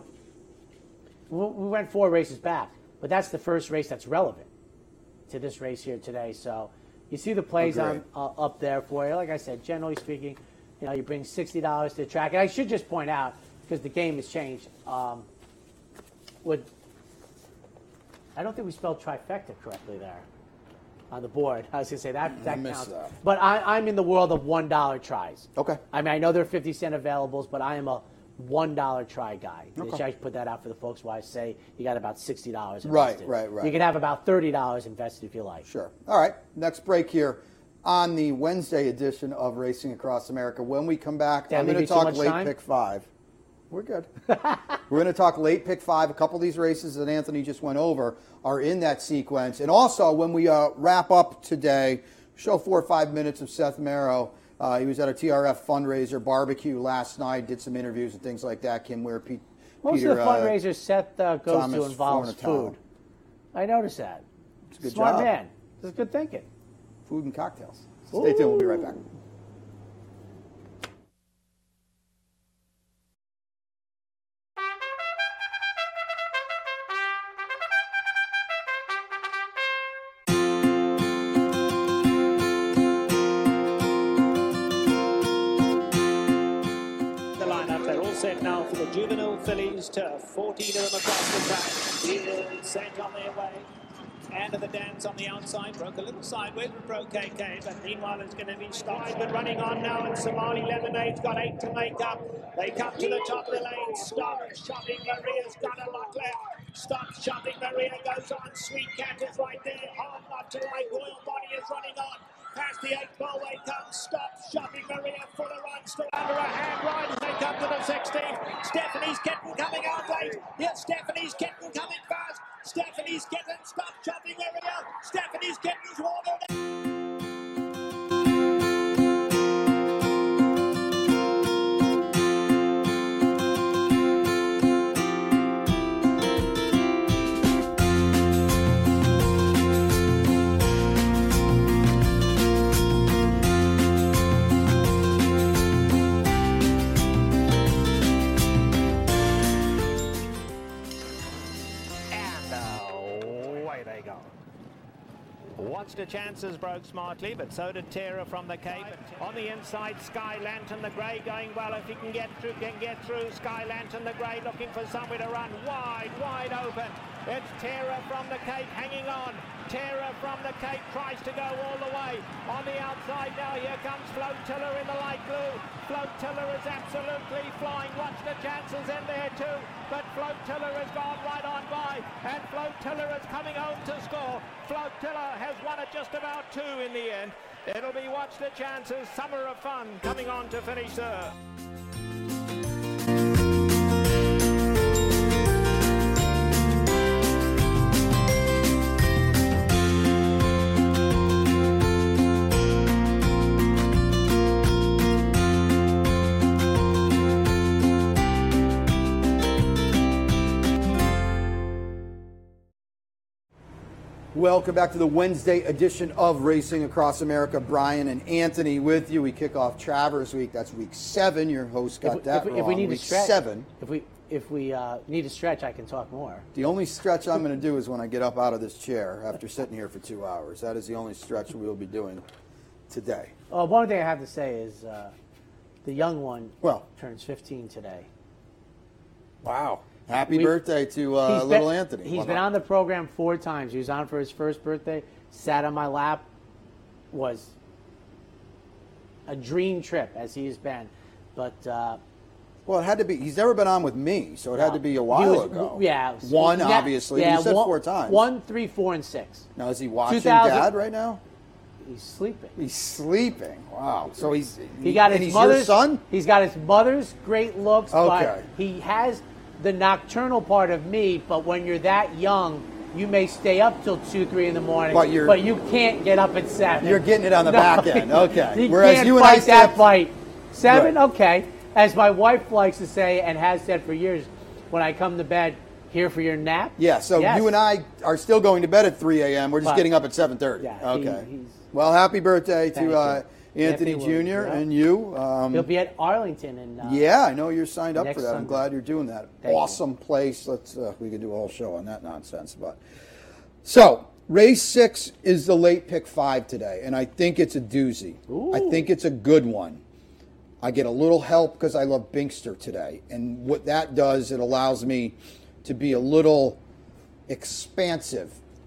we went four races back, but that's the first race that's relevant to this race here today. So you see the plays Agreed. on uh, up there for you. Like I said, generally speaking, you know, you bring sixty dollars to the track. And I should just point out, because the game has changed, um, would I don't think we spelled trifecta correctly there. on the board. I was going to say that that missed counts. that. But I, I'm in the world of one dollar tries. Okay. I mean, I know there are fifty cent availables, but I am a one dollar try guy. Okay. I should put that out for the folks where I say you got about sixty dollars Right, invested. right, right. You can have about thirty dollars invested if you like. Sure. All right. Next break here on the Wednesday edition of Racing Across America. When we come back, Did I I'm going leave to you too talk much late time? pick five. We're good. We're going to talk late pick five. A couple of these races that Anthony just went over are in that sequence. And also, when we uh, wrap up today, show four or five minutes of Seth Merrow. Uh, he was at a T R F fundraiser barbecue last night, did some interviews and things like that. Kim Weir, Pete, Most Peter, of the fundraisers Seth uh, goes Thomas to involves Fornatale. food. I noticed that. It's a good Smart job. man. This is good thinking. Food and cocktails. Stay tuned. We'll be right back. The lineup, they're all set now for the juvenile fillies turf. fourteen of them across the track. Field set on their way. And of the dance on the outside, broke a little sideways with Pro K K, but meanwhile it's going to be stopped. But running on now, and Somali Lemonade's got eight to make up. They come to the top of the lane. Stop shopping. Maria's got a lot left. Stop shopping. Maria goes on. Sweet Cat is right there. Hard not to like. Royal Body is running on. Past the eight ball way comes. Stop shopping. Maria for the run. Still under a hand ride as they come to the sixteenth. Stephanie's Kitten coming out late. Yes, Stephanie's Kitten coming fast. Stephanie's Kitten. Stop shopping Maria. Stephanie's Kitten's water. Watched her chances, broke smartly, but so did Terra from the Cape. On the inside, Sky Lantern, the Grey going well. If he can get through, can get through. Sky Lantern, the Grey looking for somewhere to run. Wide, wide open. It's Terra from the Cape hanging on. Terra from the Cape tries to go all the way. On the outside now, here comes Flotilla in the light blue. Flotilla is absolutely flying. Watch the chances in there too. But Flotilla has gone right on by. And Flotilla is coming home to score. Flotilla has won it just about two in the end. It'll be watch the chances. Summer of Fun coming on to finish third. Welcome back to the Wednesday edition of Racing Across America. Brian and Anthony with you. We kick off Travers Week. That's week seven. Your host got if we, that if we, wrong. If we need week to stretch, seven. If we if we uh, need to stretch, I can talk more. The only stretch I'm going to do is when I get up out of this chair after sitting here for two hours. That is the only stretch we will be doing today. Oh, one thing I have to say is uh, the young one well turns fifteen today. Wow. Happy We, birthday to uh, been, little Anthony. He's What been up? on the program four times. He was on for his first birthday, sat on my lap, was a dream trip as he has been. But uh, well, it had to be. He's never been on with me, so it no, had to be a he while was- ago. Yeah, one yeah, obviously. Yeah, you said one, four times. One, three, four, and six. Now is he watching two thousand Dad right now? He's sleeping. He's sleeping. Wow. So he's He got and his he's mother's your son. He's got his mother's great looks, Okay. but he has the nocturnal part of me. But when you're that young, you may stay up till two, three in the morning, But you're- you can't get up at seven. You're getting it on the No, back end. Okay. You Whereas can't you and I fight stay that up- fight. Seven, Right. okay. As my wife likes to say and has said for years, when I come to bed, here for your nap. Yeah. So Yes. you and I are still going to bed at three a.m. We're just But- getting up at seven thirty. Yeah, he- Okay. he's- well, happy birthday Thank to uh, you. Anthony Anthony Junior Williams, yeah. and you. Um, He'll be at Arlington and uh, yeah, I know you're signed up next for that. I'm Sunday. glad you're doing that. Thank you. Awesome place. Let's uh, we could do a whole show on that nonsense. But so race six is the late pick five today, and I think it's a doozy. I Ooh. think it's a good one. I get a little help because I love Binkster today, and what that does, it allows me to be a little expansive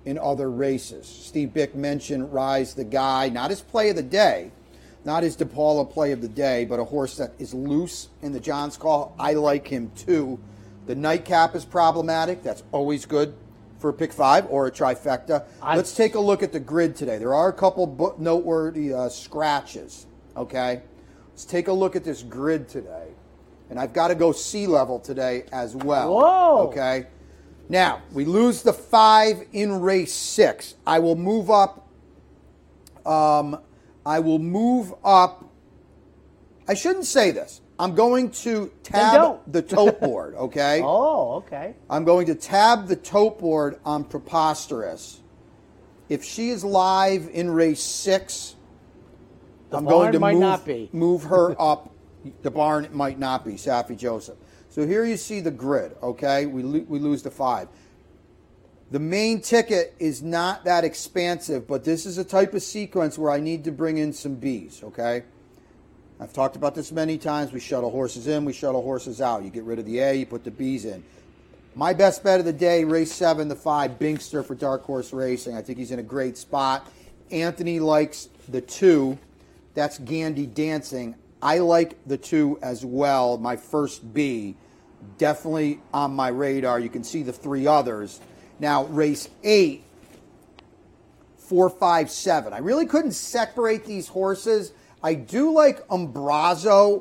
in other races. Steve Bick mentioned Rise the Guy, not his play of the day, not his DePaula play of the day, but a horse that is loose in the John's Call. I like him too. The nightcap is problematic. That's always good for a pick five or a trifecta. I, Let's take a look at the grid today. There are a couple noteworthy uh, scratches, okay? Let's take a look at this grid today. And I've got to go sea level today as well. Whoa! Okay? Now, we lose the five in race six. I will move up. Um, I will move up. I shouldn't say this. I'm going to tab the tote board, okay? Oh, okay. I'm going to tab the tote board on Preposterous. If she is live in race six, the I'm barn going to might move, not be. move her up. The barn might not be, Safi Joseph. So here you see the grid, okay? We, lo- we lose the five. The main ticket is not that expansive, but this is a type of sequence where I need to bring in some B's, okay? I've talked about this many times. We shuttle horses in, we shuttle horses out. You get rid of the A, you put the B's in. My best bet of the day, race seven, the five, Binkster for Dark Horse Racing. I think he's in a great spot. Anthony likes the two. That's Gandy Dancing. I like the two as well. My first B, definitely on my radar. You can see the three others. Now, race eight, four, five, seven. I really couldn't separate these horses. I do like Umbrazo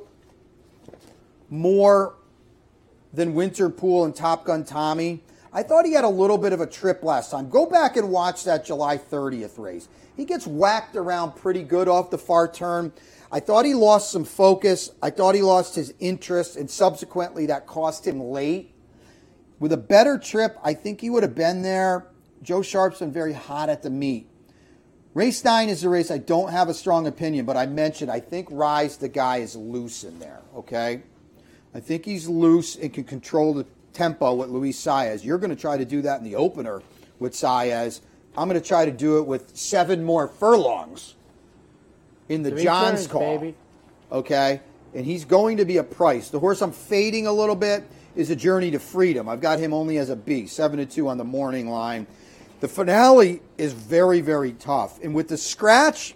more than Winterpool and Top Gun Tommy. I thought he had a little bit of a trip last time. Go back and watch that July thirtieth race. He gets whacked around pretty good off the far turn. I thought he lost some focus. I thought he lost his interest, and subsequently that cost him late. With a better trip, I think he would have been there. Joe Sharp's been very hot at the meet. Race nine is a race I don't have a strong opinion, but I mentioned I think Rise the Guy is loose in there, okay? I think he's loose and can control the tempo with Luis Saez. You're going to try to do that in the opener with Saez. I'm going to try to do it with seven more furlongs in the Three John's turns, Call, baby. okay? And he's going to be a price. The horse I'm fading a little bit is A Journey to Freedom. I've got him only as a B, seven to two on the morning line. The finale is very, very tough. And with the scratch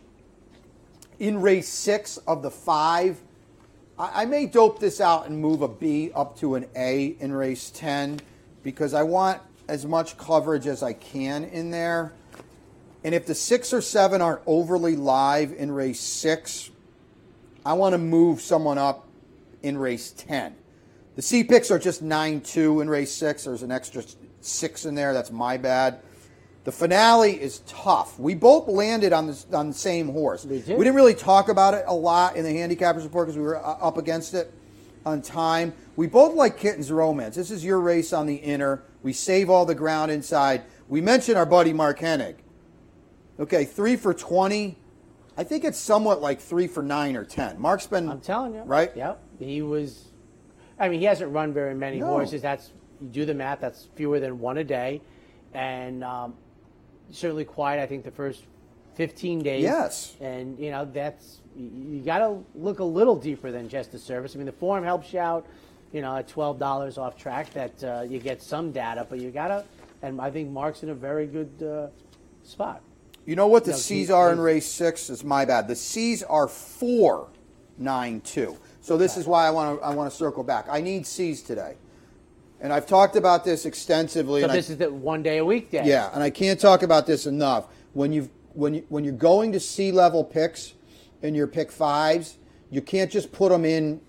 in race six of the five, I, I may dope this out and move a B up to an A in race ten because I want as much coverage as I can in there. And if the six or seven aren't overly live in race six, I want to move someone up in race ten. The C picks are just nine two in race six. There's an extra six in there. That's my bad. The finale is tough. We both landed on, this, on the same horse. We didn't really talk about it a lot in the Handicappers Report because we were up against it on time. We both like Kitten's Romance. This is your race on the inner. We save all the ground inside. We mentioned our buddy Mark Hennig. Okay, three for twenty. I think it's somewhat like three for nine or ten. Mark's been... I'm telling you. Right? Yep. He was... I mean, he hasn't run very many No. horses. That's, you do the math, that's fewer than one a day. And um, certainly quiet, I think, the first fifteen days. Yes. And, you know, that's, you, you got to look a little deeper than just the service. I mean, the form helps you out, you know, at twelve dollars off track that uh, you get some data, but you got to, and I think Mark's in a very good uh, spot. You know what the No, he- C's are in he's- race six? Is my bad. The C's are four nine two. So this is why I want to I want to circle back. I need C's today, and I've talked about this extensively. So and this I, is the one day a week day. yeah, and I can't talk about this enough. When you when you when you're going to C level picks in your pick fives, you can't just put them in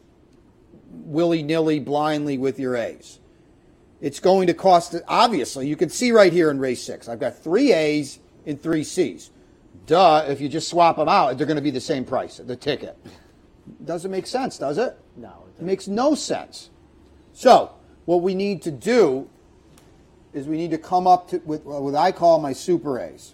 willy nilly blindly with your A's. It's going to cost. Obviously, you can see right here in race six. I've got three A's and three C's. Duh! If you just swap them out, they're going to be the same price. The ticket doesn't make sense, does it? No. It makes no sense. So what we need to do is we need to come up to with what I call my super A's.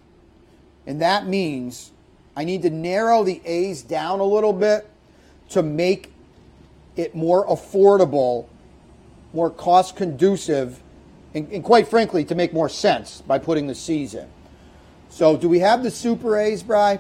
And that means I need to narrow the A's down a little bit to make it more affordable, more cost conducive, and, and quite frankly, to make more sense by putting the C's in. So do we have the super A's, Bri?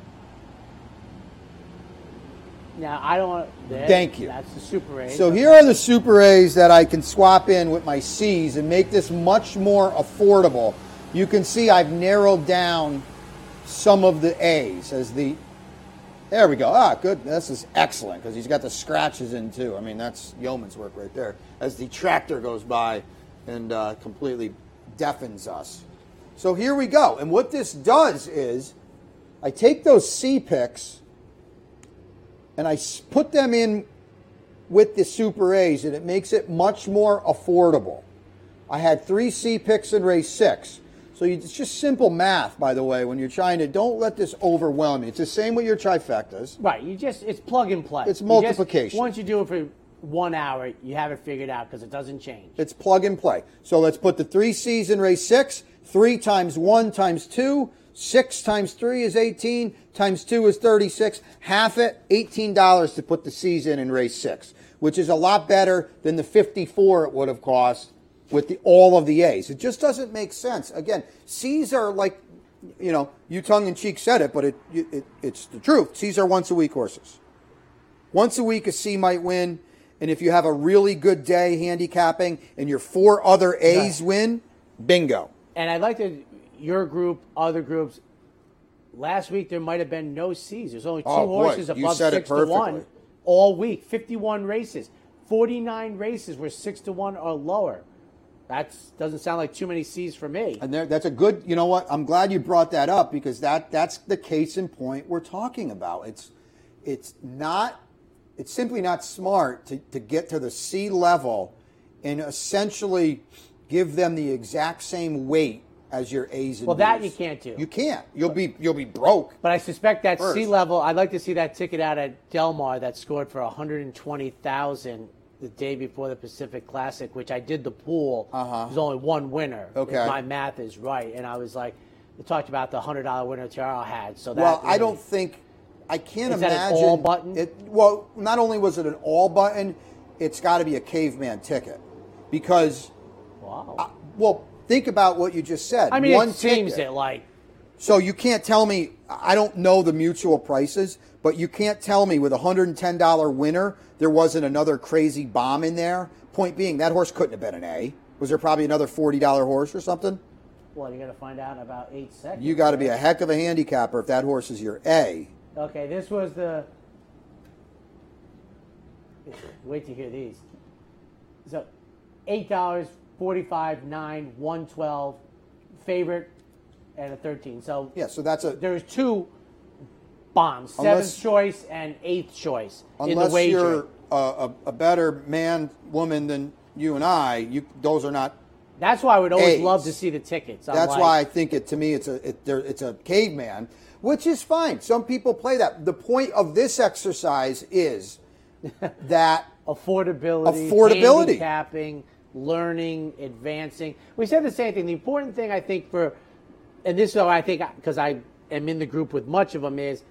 Now, I don't want to... Thank you. That's the Super A. So here are the Super A's that I can swap in with my C's and make this much more affordable. you can see I've narrowed down some of the A's as the, there we go. Ah, good. This is excellent because he's got the scratches in too. I mean, that's yeoman's work right there. As the tractor goes by and uh, completely deafens us. So here we go. And what this does is I take those C picks and I put them in with the Super A's, and it makes it much more affordable. I had three C picks in race six. So you, it's just simple math, by the way, when you're trying to, don't let this overwhelm you. It's the same with your trifectas. Right. You just, it's plug and play. It's multiplication. You just, once you do it for one hour, you have it figured out because it doesn't change. It's plug and play. So let's put the three C's in race six. Three times one times two. Six times three is eighteen. Times two is thirty-six. Half it, eighteen dollars to put the C's in in race six, which is a lot better than the fifty-four it would have cost with the, all of the A's. It just doesn't make sense. Again, C's are like, you know, you tongue-in-cheek said it, but it, it it's the truth. C's are once-a-week horses. Once a week, a C might win, and if you have a really good day handicapping and your four other A's right. win, bingo. And I'd like to, your group, other groups, last week there might have been no C's. There's only two oh, horses boy, above six to one all week, fifty-one races. forty-nine races were six to one or lower. That doesn't sound like too many C's for me. And there, that's a good, you know what, I'm glad you brought that up because that that's the case in point we're talking about. It's it's not, it's simply not smart to, to get to the C level and essentially give them the exact same weight as your A's and Well, B's. that you can't do. You can't. You'll be you'll be broke. But I suspect that first. C level, I'd like to see that ticket out at Del Mar that scored for one hundred twenty thousand dollars the day before the Pacific Classic, which I did the pool. Uh-huh. There's only one winner. Okay. If my math is right. And I was like, we talked about the one hundred dollars winner Tiara had. So that well, really, I don't think, I can't is imagine. That an all button? It, well, not only was it an all button, it's got to be a caveman ticket. Because, wow. I, well, think about what you just said. I mean, One it seems ticket. it like. So you can't tell me, I don't know the mutual prices, but you can't tell me with a one hundred ten dollars winner, there wasn't another crazy bomb in there. Point being, that horse couldn't have been an A. Was there probably another forty dollars horse or something? Well, you got to find out in about eight seconds. You got to be a heck of a handicapper if that horse is your A. Okay, this was the. Wait to hear these. So, eight dollars, forty-five, nine, one twelve, favorite, and a thirteen. So yeah, so that's a. There's two bombs: unless, seventh choice and eighth choice in the unless wager. you're a, a, a better man, woman than you and I, you those are not. That's why I would always A's. love to see the tickets. I'm That's like, why I think it to me it's a it, there, it's a caveman, which is fine. Some people play that. The point of this exercise is that affordability, affordability, handicapping, learning, advancing. We said the same thing. The important thing I think for, and this is how I think because I am in the group with much of them is,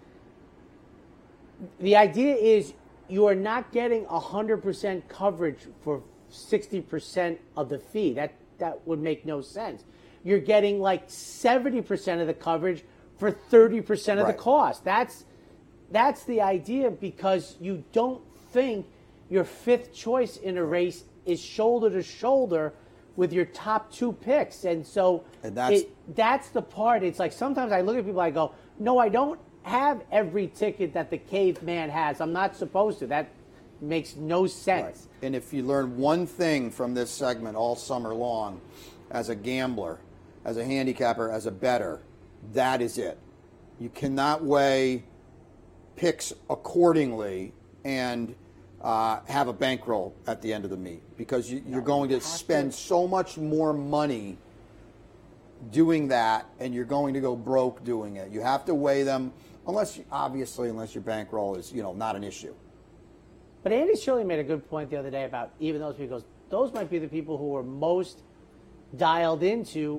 the idea is you are not getting one hundred percent coverage for sixty percent of the fee. That that would make no sense. You're getting like seventy percent of the coverage for thirty percent of right. the cost. That's that's the idea because you don't think your fifth choice in a race is shoulder to shoulder with your top two picks. And so and that's, it, that's the part. It's like sometimes I look at people, I go, no, I don't have every ticket that the caveman has. I'm not supposed to. That makes no sense. Right. And if you learn one thing from this segment all summer long, as a gambler, as a handicapper, as a bettor, that is it. You cannot weigh picks accordingly and uh, have a bankroll at the end of the meet because you, you're no, going you to spend to. so much more money doing that, and you're going to go broke doing it. You have to weigh them, unless you, obviously, unless your bankroll is you know not an issue. But Andy Shirley made a good point the other day about even those people. Those might be the people who are most dialed into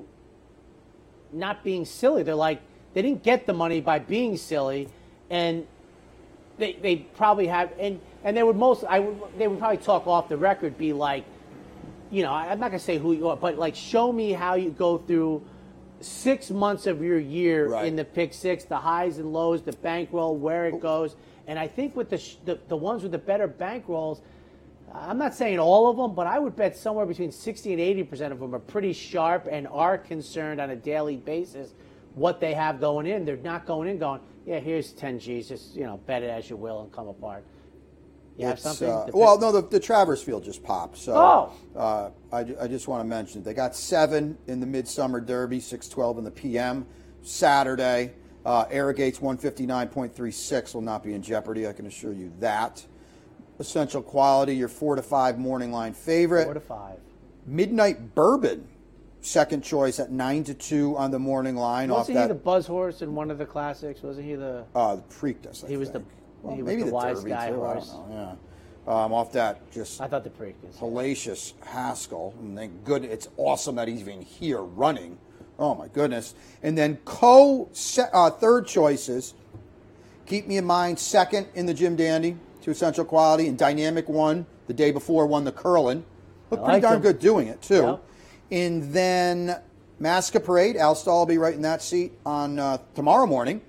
not being silly. They're like, they didn't get the money by being silly, and they they probably have, and, and they would most, I would, they would probably talk off the record, be like, you know, I'm not going to say who you are, but like, show me how you go through six months of your year right. in the pick six, the highs and lows, the bankroll, where it goes. And I think with the, the the ones with the better bankrolls, I'm not saying all of them, but I would bet somewhere between sixty and eighty percent of them are pretty sharp and are concerned on a daily basis what they have going in. They're not going in going, yeah, here's ten G's, just, you know, bet it as you will and come apart. You have It's, something? uh, The well, pick- no, the, the Travers Field just popped. So Oh. uh, I, ju- I just want to mention they got seven in the Midsummer Derby, six twelve in the P M Saturday. Uh, Arrogate's one fifty-nine point three six will not be in jeopardy. I can assure you that. Essential Quality, your four to five morning line favorite. Four to five. Midnight Bourbon, second choice at nine to two on the morning line. Wasn't off he that, the Buzz Horse in one of the classics? Wasn't he the? Uh, the Preakness, I He was think. the- Well, he was maybe the wise Derby guy too. horse. I don't know. Yeah. Um, off that just I thought the Preakness. hellacious Haskell. And thank good. It's awesome that he's even here running. Oh my goodness. And then co uh, third choices. Keep Me in Mind second in the Jim Dandy to Essential Quality, and Dynamic One the day before won the Curlin. Looked I pretty like darn him. good doing it too. Yep. And then Masquerade. Al Stahl will be right in that seat on uh, tomorrow morning.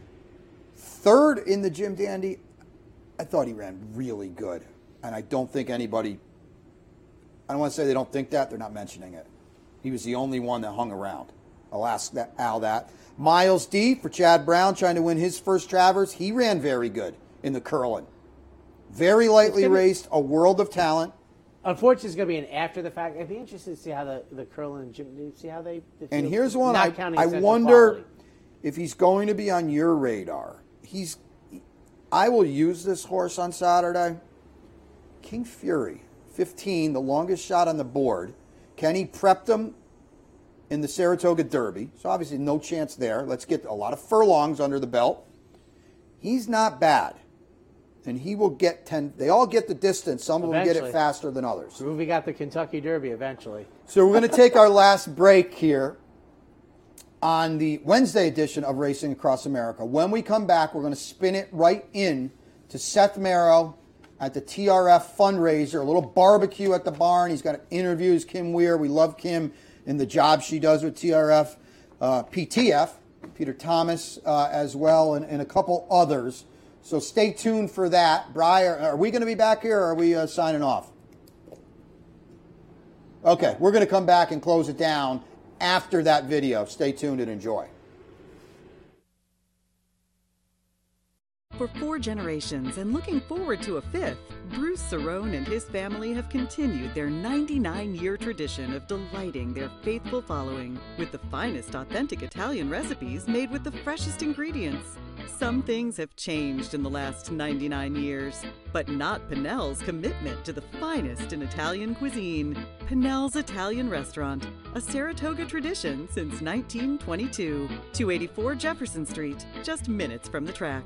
Third in the Jim Dandy, I thought he ran really good. And I don't think anybody, I don't want to say they don't think that, they're not mentioning it. He was the only one that hung around. I'll ask that, Al that. Miles D for Chad Brown trying to win his first Travers. He ran very good in the Curlin. Very lightly It's gonna- raced, a world of talent. Unfortunately, it's going to be an after the fact. I'd be interested to see how the the Curlin and Jim, see how they. the And field- here's one not I, counting I Essential wonder Quality. if he's going to be on your radar. He's, I will use this horse on Saturday. King Fury, fifteen, the longest shot on the board. Kenny prepped him in the Saratoga Derby, so obviously no chance there. Let's get a lot of furlongs under the belt. He's not bad, and he will get ten. They all get the distance. Some will get it Eventually. faster than others. Groovy got the Kentucky Derby eventually. So we're going to take our last break here on the Wednesday edition of Racing Across America. When we come back, we're going to spin it right in to Seth Merrow at the T R F fundraiser, a little barbecue at the barn. He's got interviews, Kim Weir. We love Kim and the job she does with T R F, uh, P T F, Peter Thomas uh, as well, and, and a couple others. So stay tuned for that. Briar, are we going to be back here or are we uh, signing off? Okay, we're going to come back and close it down after that video. Stay tuned and enjoy. For four generations and looking forward to a fifth, Bruce Cerrone and his family have continued their ninety-nine-year tradition of delighting their faithful following with the finest authentic Italian recipes made with the freshest ingredients. Some things have changed in the last ninety-nine years, but not Pinnell's commitment to the finest in Italian cuisine. Pinnell's Italian Restaurant, a Saratoga tradition since nineteen twenty-two. two eighty-four Jefferson Street, just minutes from the track.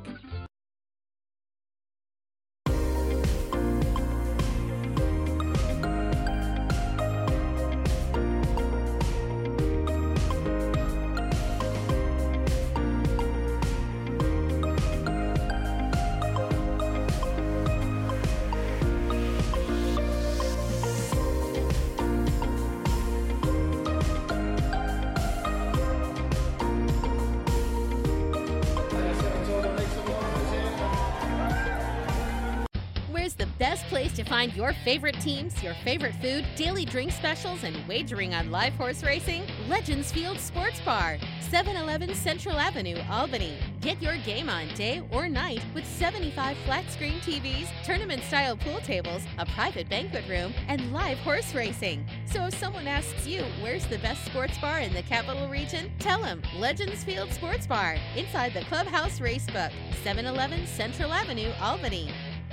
Where's the best place to find your favorite teams, your favorite food, daily drink specials, and wagering on live horse racing? Legends Field Sports Bar, seven eleven Central Avenue, Albany. Get your game on day or night with seventy-five flat-screen T Vs, tournament-style pool tables, a private banquet room, and live horse racing. So if someone asks you, where's the best sports bar in the capital region? Tell them Legends Field Sports Bar, inside the Clubhouse Racebook, seven eleven Central Avenue, Albany.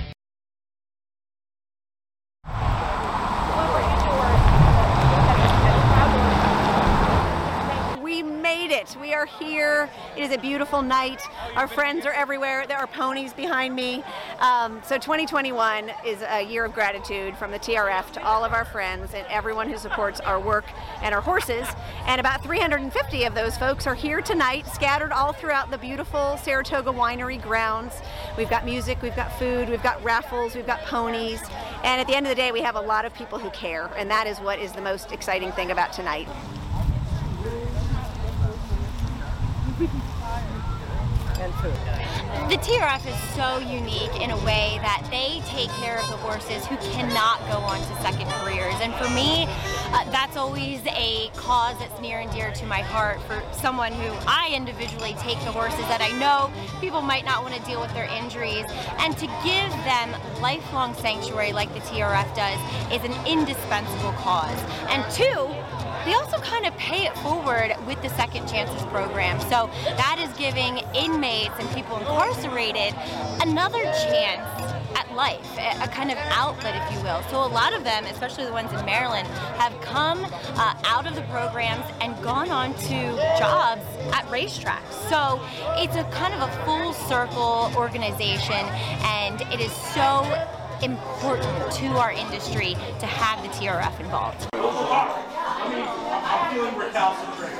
We made it. We are here. It is a beautiful night. Our friends are everywhere. There are ponies behind me. Um, so twenty twenty-one is a year of gratitude from the T R F to all of our friends and everyone who supports our work and our horses. And about three hundred fifty of those folks are here tonight, scattered all throughout the beautiful Saratoga Winery grounds. We've got music, we've got food, we've got raffles, we've got ponies. And at the end of the day, we have a lot of people who care. And that is what is the most exciting thing about tonight. And food. The T R F is so unique in a way that they take care of the horses who cannot go on to second careers. And for me, uh, that's always a cause that's near and dear to my heart for someone who I individually take the horses that I know people might not want to deal with their injuries. And to give them lifelong sanctuary like the T R F does is an indispensable cause. And two, they also kind of pay it forward with the Second Chances program. So that is giving inmates and people incarcerated another chance at life, a kind of outlet, if you will. So a lot of them, especially the ones in Maryland, have come uh, out of the programs and gone on to jobs at racetracks. So it's a kind of a full circle organization, and it is so important to our industry to have the T R F involved. I'm feeling recalcitrant.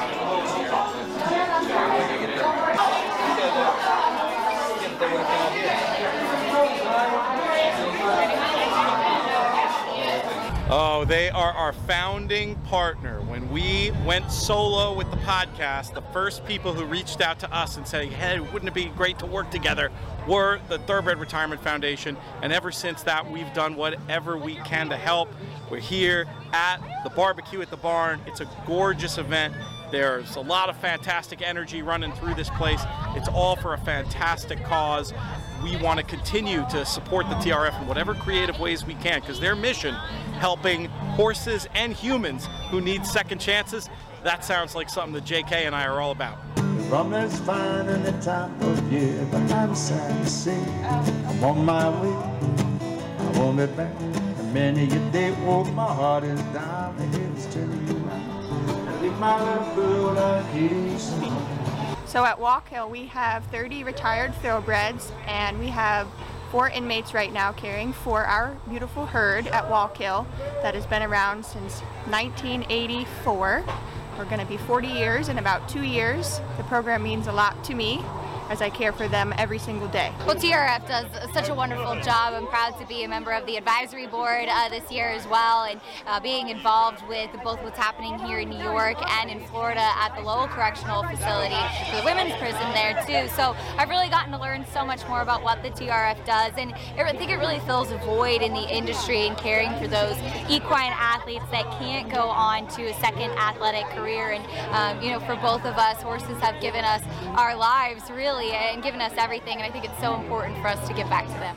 Oh, they are our founding partner. When we went solo with the podcast, the first people who reached out to us and said, hey, wouldn't it be great to work together, were the Thoroughbred Retirement Foundation. And ever since that, we've done whatever we can to help. We're here at the barbecue at the barn. It's a gorgeous event. There's a lot of fantastic energy running through this place. It's all for a fantastic cause. We want to continue to support the T R F in whatever creative ways we can, because their mission, helping horses and humans who need second chances, that sounds like something that J K and I are all about. Rumbling's fine in the time of year, but I'm sad to see I'm on my way. I won't be back. And many a day, oh, my heart is down, the hills telling you now. I leave my little girl out here somewhere. So at Walk Hill, we have thirty retired thoroughbreds, and we have four inmates right now caring for our beautiful herd at Walk Hill that has been around since nineteen eighty-four. We're going to be forty years in about two years. The program means a lot to me, as I care for them every single day. Well, T R F does such a wonderful job. I'm proud to be a member of the advisory board uh, this year as well, and uh, being involved with both what's happening here in New York and in Florida at the Lowell Correctional Facility for the women's prison there too. So I've really gotten to learn so much more about what the T R F does, and I think it really fills a void in the industry in caring for those equine athletes that can't go on to a second athletic career. And um, you know, for both of us, horses have given us our lives really and given us everything, and I think it's so important for us to give back to them.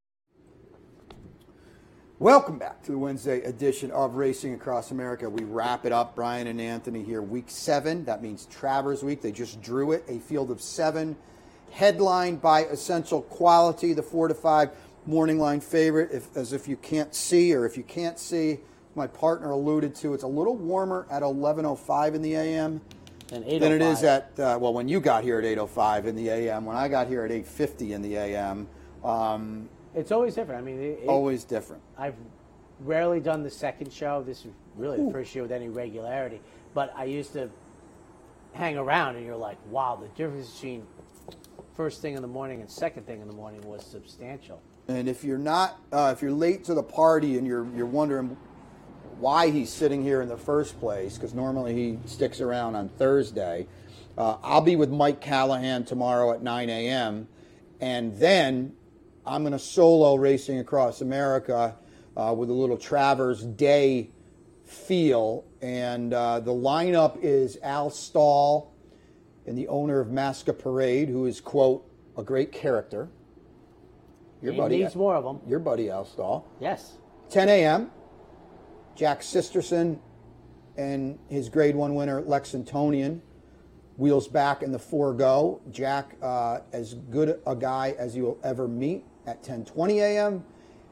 Welcome back to the Wednesday edition of Racing Across America. We wrap it up. Brian and Anthony here, week seven. That means Travers Week. They just drew it, a field of seven, headlined by Essential Quality, the four to five morning line favorite. If, as if you can't see, or if you can't see, my partner alluded to, it's a little warmer at eleven oh five in the A M than it is at, uh, well, when you got here at eight oh five in the A M, when I got here at eight fifty in the A M. Um, it's always different. I mean, it, it, always different. I've rarely done the second show. This is really Ooh. the first year with any regularity. But I used to hang around, and you're like, wow, the difference between first thing in the morning and second thing in the morning was substantial. And if you're not, uh, if you're late to the party and you're you're wondering why he's sitting here in the first place, because normally he sticks around on Thursday. Uh, I'll be with Mike Callahan tomorrow at nine a.m., and then I'm going to solo Racing Across America uh, with a little Travers Day feel. And uh, the lineup is Al Stahl, and the owner of Masca Parade, who is, quote, a great character. Your he buddy, needs more of them. Your buddy Al Stahl. Yes. ten a.m., Jack Sisterson and his grade one winner, Lexingtonian, wheels back in the four-go. Jack, uh, as good a guy as you will ever meet at ten twenty a.m.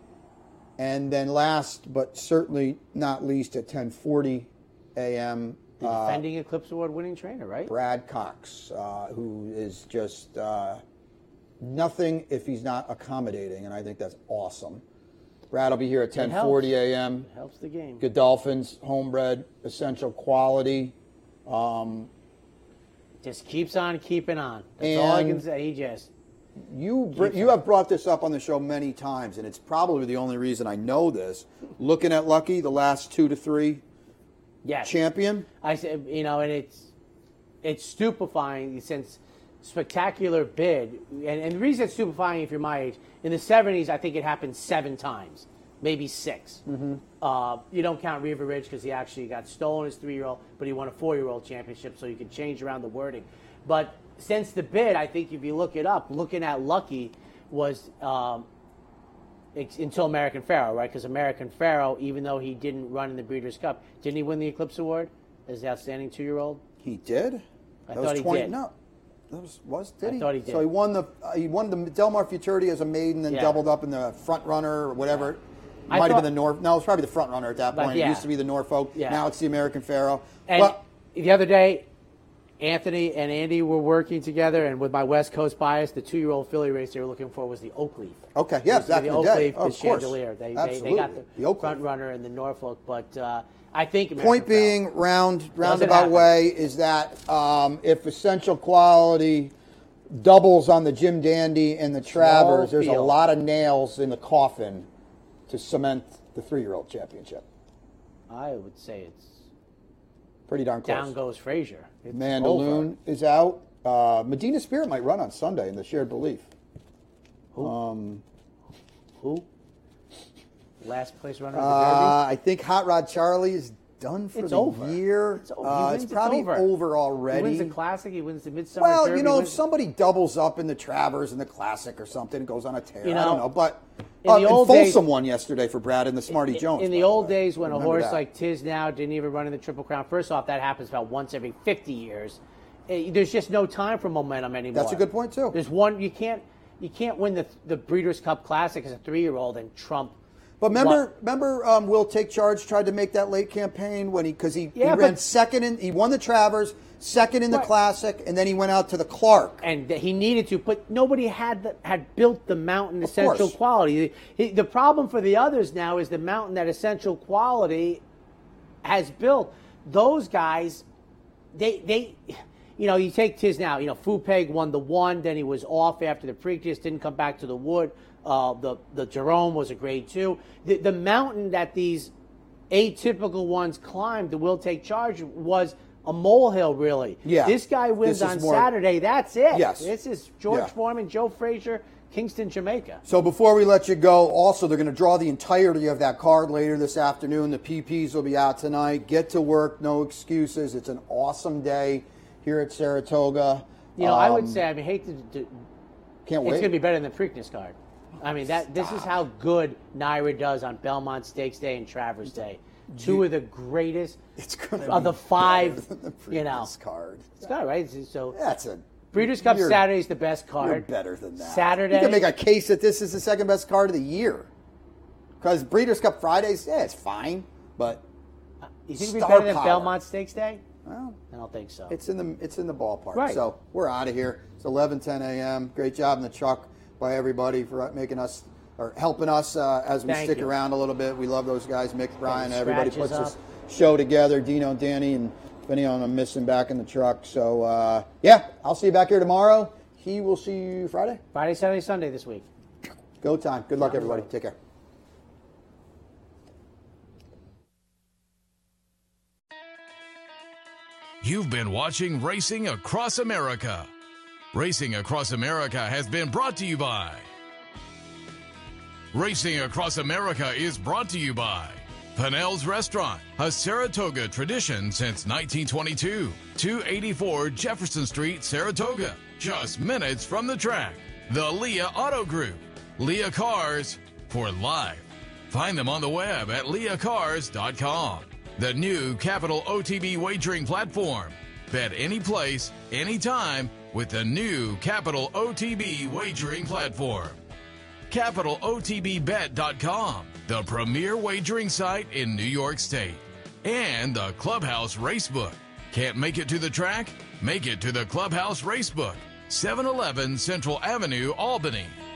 And then last, but certainly not least, at ten forty a.m., The defending uh, Eclipse Award winning trainer, right? Brad Cox, uh, who is just uh, nothing if he's not accommodating, and I think that's awesome. Brad will be here at ten forty a.m. It helps the game. Godolphins, homebred, essential quality. Um, just keeps on keeping on. That's all I can say. He just you br- you have brought this up on the show many times, and it's probably the only reason I know this. Looking at Lucky, the last two to three yes. champion. I said, you know, and it's it's stupefying since spectacular bid, and, and the reason it's stupefying if you're my age, in the seventies, I think it happened seven times, maybe six. Mm-hmm. Uh, you don't count Riva Ridge because he actually got stolen as three-year-old, but he won a four-year-old championship, so you can change around the wording. But since the bid, I think if you look it up, looking at Lucky was um, until American Pharoah, right? Because American Pharoah, even though he didn't run in the Breeders' Cup, didn't he win the Eclipse Award as the outstanding two-year-old? He did? I that thought was he twenty, did. No. That was, was did I he? thought he did. So he won the uh, he won the Del Mar Futurity as a maiden, then Yeah. doubled up in the front runner or whatever. I Might have thought- been the North. No, it was probably the front runner at that But point. yeah. It used to be the Norfolk. Yeah. Now it's the American Pharoah. And Well, the other day, Anthony and Andy were working together, and with my West Coast bias, the two-year-old filly race they were looking for was the Oakleaf. okay, yeah, It used to back be in the the day. Oakleaf, Oh, the of course. Chandelier. They, they, Absolutely. they got the, The Oakleaf. front runner in the Norfolk, but uh, I think American Point Pharoah- being, round roundabout happen. way, is that um, if Essential Quality doubles on the Jim Dandy and the Travers, there's a field. lot of nails in the coffin to cement the three-year-old championship. I would say it's Pretty darn close. down goes Frazier. It's Mandaloon is out. Uh, Medina Spirit might run on Sunday in the Shared Belief. Who? Um, Who? Last place runner of the uh, I think Hot Rod Charlie is done for It's the over. year. It's over. He Uh, wins, it's it's probably over. over Derby. already. He wins the Classic. He wins the Midsummer Well, Derby. you know, he if wins- somebody doubles up in the Travers and the Classic or something, goes on a tear. You I don't know, know, but in uh, the and old Folsom days- won yesterday for Brad and the Smarty Jones. In by the old way. days, when a Remember horse that. like Tiz Now didn't even run in the Triple Crown, first off, that happens about once every fifty years. Eh, There's just no time for momentum anymore. That's a good point too. There's one you can't you can't win the the Breeders' Cup Classic as a three-year-old and trump. But remember, What? remember, um, Will Take Charge tried to make that late campaign when he because he, Yeah, he ran but- second in he won the Travers, second in the Right. Classic, and then he went out to the Clark. And that he needed to, but nobody had the, had built the mountain Essential course. Quality. The, the problem for the others now is the mountain that Essential Quality has built. Those guys, they they, you know, you take Tiz Now. You know, Fupeg won the one, then he was off after the Preakness, didn't come back to the Wood. Uh, the the Jerome was a grade two. The, the mountain that these atypical ones climbed, the Will Take Charge, was a molehill, really. Yeah. This guy wins This is on more- Saturday. That's it. Yes. This is George Yeah. Foreman, Joe Frazier, Kingston, Jamaica. So before we let you go, also they're going to draw the entirety of that card later this afternoon. The P Ps will be out tonight. Get to work, no excuses. It's an awesome day here at Saratoga. You know, I would Um, say, I mean, hate to, to can't it's wait. going to be better than the Preakness card. I mean, that this is how good Naira does on Belmont Stakes Day and Travers Day. Two You- of the greatest It's gonna of the be five, better than the you know. Preakness card. It's got it, right? So That's a Breeders' Cup you're- Saturday is the best card. You're better than that. Saturday. You can make a case that this is the second best card of the year. Because Breeders' Cup Fridays, yeah, it's fine, but You think it'd be star better than power. Belmont Stakes Day? Well, I don't think so. It's in the it's in the ballpark. Right. So we're out of here. It's eleven ten a.m. Great job in the truck by everybody for making us or helping us uh, as we Thank stick you. around a little bit. We love those guys, Mick, Brian, everybody puts scratches this show together. Dino, Danny, and if anyone I'm missing back in the truck. So uh, yeah, I'll see you back here tomorrow. He will see you Friday. Friday, Saturday, Sunday this week. Go time. Good luck, everybody. Take care. You've been watching Racing Across America. Racing Across America has been brought to you by. Racing Across America is brought to you by Pinnell's Restaurant, a Saratoga tradition since nineteen twenty-two. two eighty-four Jefferson Street, Saratoga, just minutes from the track. The Leah Auto Group, Leah Cars for life. Find them on the web at leah cars dot com. The new Capital O T B wagering platform. Bet any place, anytime with the new Capital O T B wagering platform. capital O T B bet dot com, the premier wagering site in New York State. And the Clubhouse Racebook. Can't make it to the track? Make it to the Clubhouse Racebook, seven eleven Central Avenue, Albany.